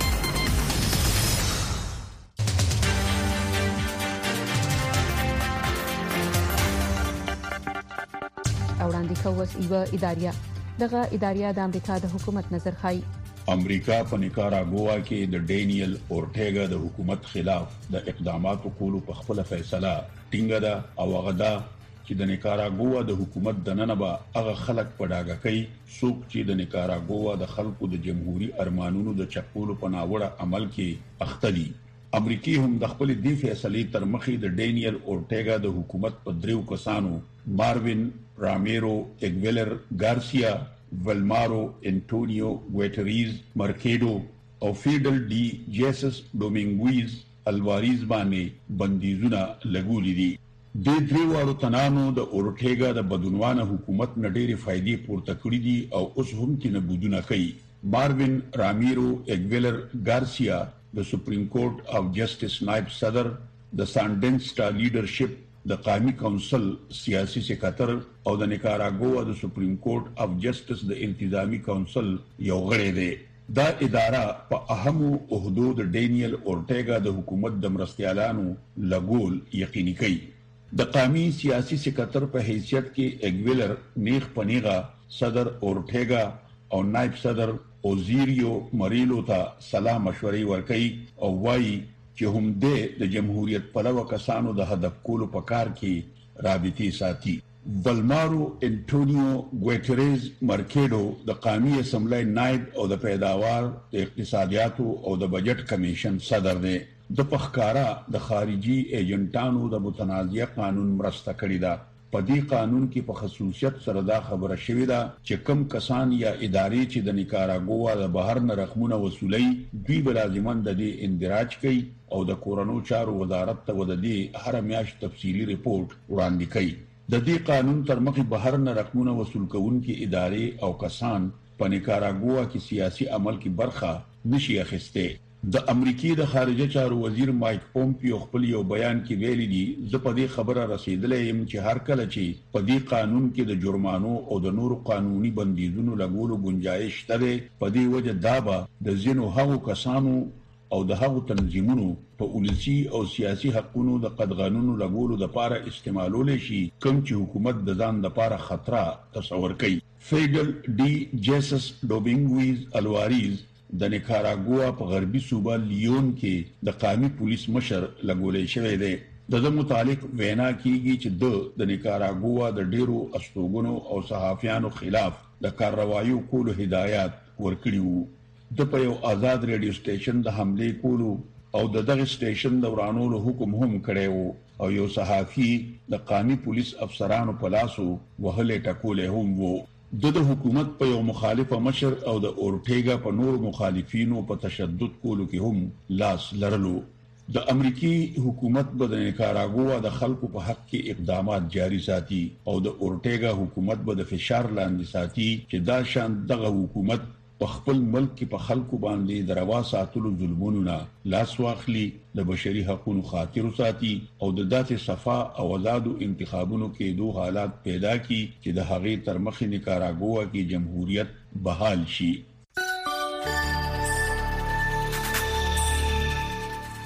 وړاندې کوس ایو اداریا دغه اداریا د امریکا د حکومت نظر خای امریکا په نیکاراګوا کې د ډینیل اورټیګا د حکومت خلاف د اقداماتو کولو په خپل فیصله ټینګه ده او هغه ده چې د نیکاراګوا د حکومت د نن به هغه خلک په ډاګه کوي څوک چې د نیکاراګوا د خلکو د جمهوریت ارمانونو د چپولو په ناوړه عمل کې اخته دي امریکای هم د خپل دی فیصلې تر مخې د ډینیل اورټیګا د حکومت په دریو کسانو ماروین رامیرو اګویلر ګارسیا ولمارو انټونیو ګویټریز مرکیډو او فیډل ډی جیسس ډومینګویز الواریز باندې بندیزونه لګولې دي د دریوارو تنانو د اورټیګا د بدونوانه حکومت نه ډېری فائدې پورته کړې دي او اوس هم کې نه بودونه کوي ماروین رامیرو اګویلر ګارسیا د سپریم کورټ اف جسټس نائب صدر د سانډنسټا لیډرشپ د قومي کونسل سیاسي سکرټر او د نیکاراګوا د سپریم کورټ اف جسټس د انتظامی کونسل یو غړی دی دا اداره په اهمو عہدو د ډینیل اورټیګا د حکومت د مرستيالانو لګول یقیني کوي د قومي سیاسي سکرټر په حیثیت کې اګویلر نیغ پنیغا صدر اورټیګا او نائب صدر اوزیریو مریلو ته سلام مشورې ورکړي او وایي چې هم د جمهوریت پلوه کسانو د هدف کولو په کار کې رابطي ساتي ولمارو انټونیو ګویټریز مرکیډو د قومي اسمبلی نائب او د پیداوار د اقتصادیاتو او د بجټ کمیشن صدر دی د پخکارا د خارجي ایجنټانو د متنازعه قانون مرسته کړی دا په دې قانون کې په خصوصیت سره دا خبره شوې ده چې کم کسان یا ادارې چې د نیکاراګوا د بهر نه رقمونه وصولي دوی به لازمان د دې اندراج کوي او د کورونو چارو وزارت ته د دې هر میاشت تفصیلی ریپورت وړاندې کوي د دې قانون تر مخې بهر نه رقمونه وصول کوونکي ادارې او کسان په نیکاراګوا کې سیاسي عمل کې برخه نشي اخیسته د امریکای د خارجه چارو وزیر مایک پومپیو خپل یو بیان کې ویلي دي زه په دې خبره رسیدلې يم چې هر کله چې په دې قانون کې د جرمانو او د نورو قانوني بندیزونو لګولو گنجائش شته په دې وجه دا به د زینو هغو کسانو او د هغو تنظیمونو په ولسی او سیاسي حقوقو د قدغانونو لګولو د لپاره استعمالول شي کوم چې حکومت د ځان لپاره خطر تصور کوي فیډل ډی جیسس ډوبینګویز الواریز د نیکاراګوا په غربي صوبه لیون کې د قومي پولیس مشر لګولې شوی دی د دې متعلق وینا کیږي چې د نیکاراګوا د ډیرو استوګنو او صحافیانو خلاف د کاروایي کولو هدایت ورکړي وو د په یو آزاد ریډیو سټیشن د حمله کولو او د دغه سټیشن د ورانولو حکم هم کړی وو او یو صحافي د قومي پولیس افسرانو په لاسو وهلې ټکولې هم وو د حکومت په یو مخالفه مشر او د اورټیګا په نور مخالفینو په تشدد کولو کې هم لاس لرلو د امریکای حکومت به د نیکاراګوا د خلکو په حق کې اقدامات جاری ساتي او د اورټیګا حکومت به د فشار لاندې ساتي چې دا شان دغه حکومت په خپل ملک کې په خلکو باندې د روا ساتلو ظلمونو نه لاس واخلي د بشري حقوقو خاطر ساتي او د داسې صفا او آزادو انتخابونو کې دوه حالات پیدا کړي چې د هغې تر مخې نیکاراګوا کې جمهوریت بحال شي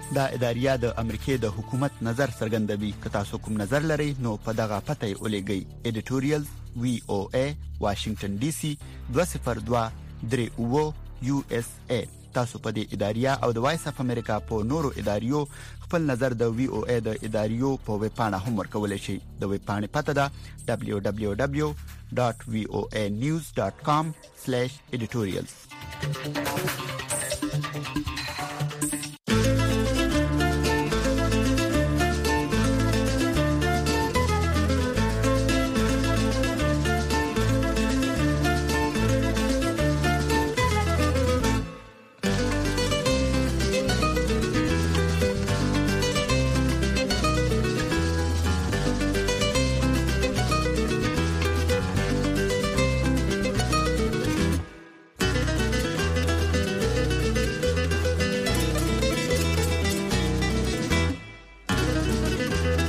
دا اداریه د امریکای د حکومت نظر څرګندوي. که تاسو کوم نظر لرئ نو په دغه پته یې ولېږئ. editorial وی او ای واشنگټن ډي سي دوه صفر دوه درې اوه یو اس ای. تاسو په دې اداریه او د وایس اف امریکا په نورو اداریو خپل نظر د وی او ای د اداریو په ویب پاڼه هم ورکولای شئ. د ویب پاڼې پته ده دبليو دبليو دبليو ډاټ وی او ای نیوز ډاټ کام سلیش ایډیټوریالز.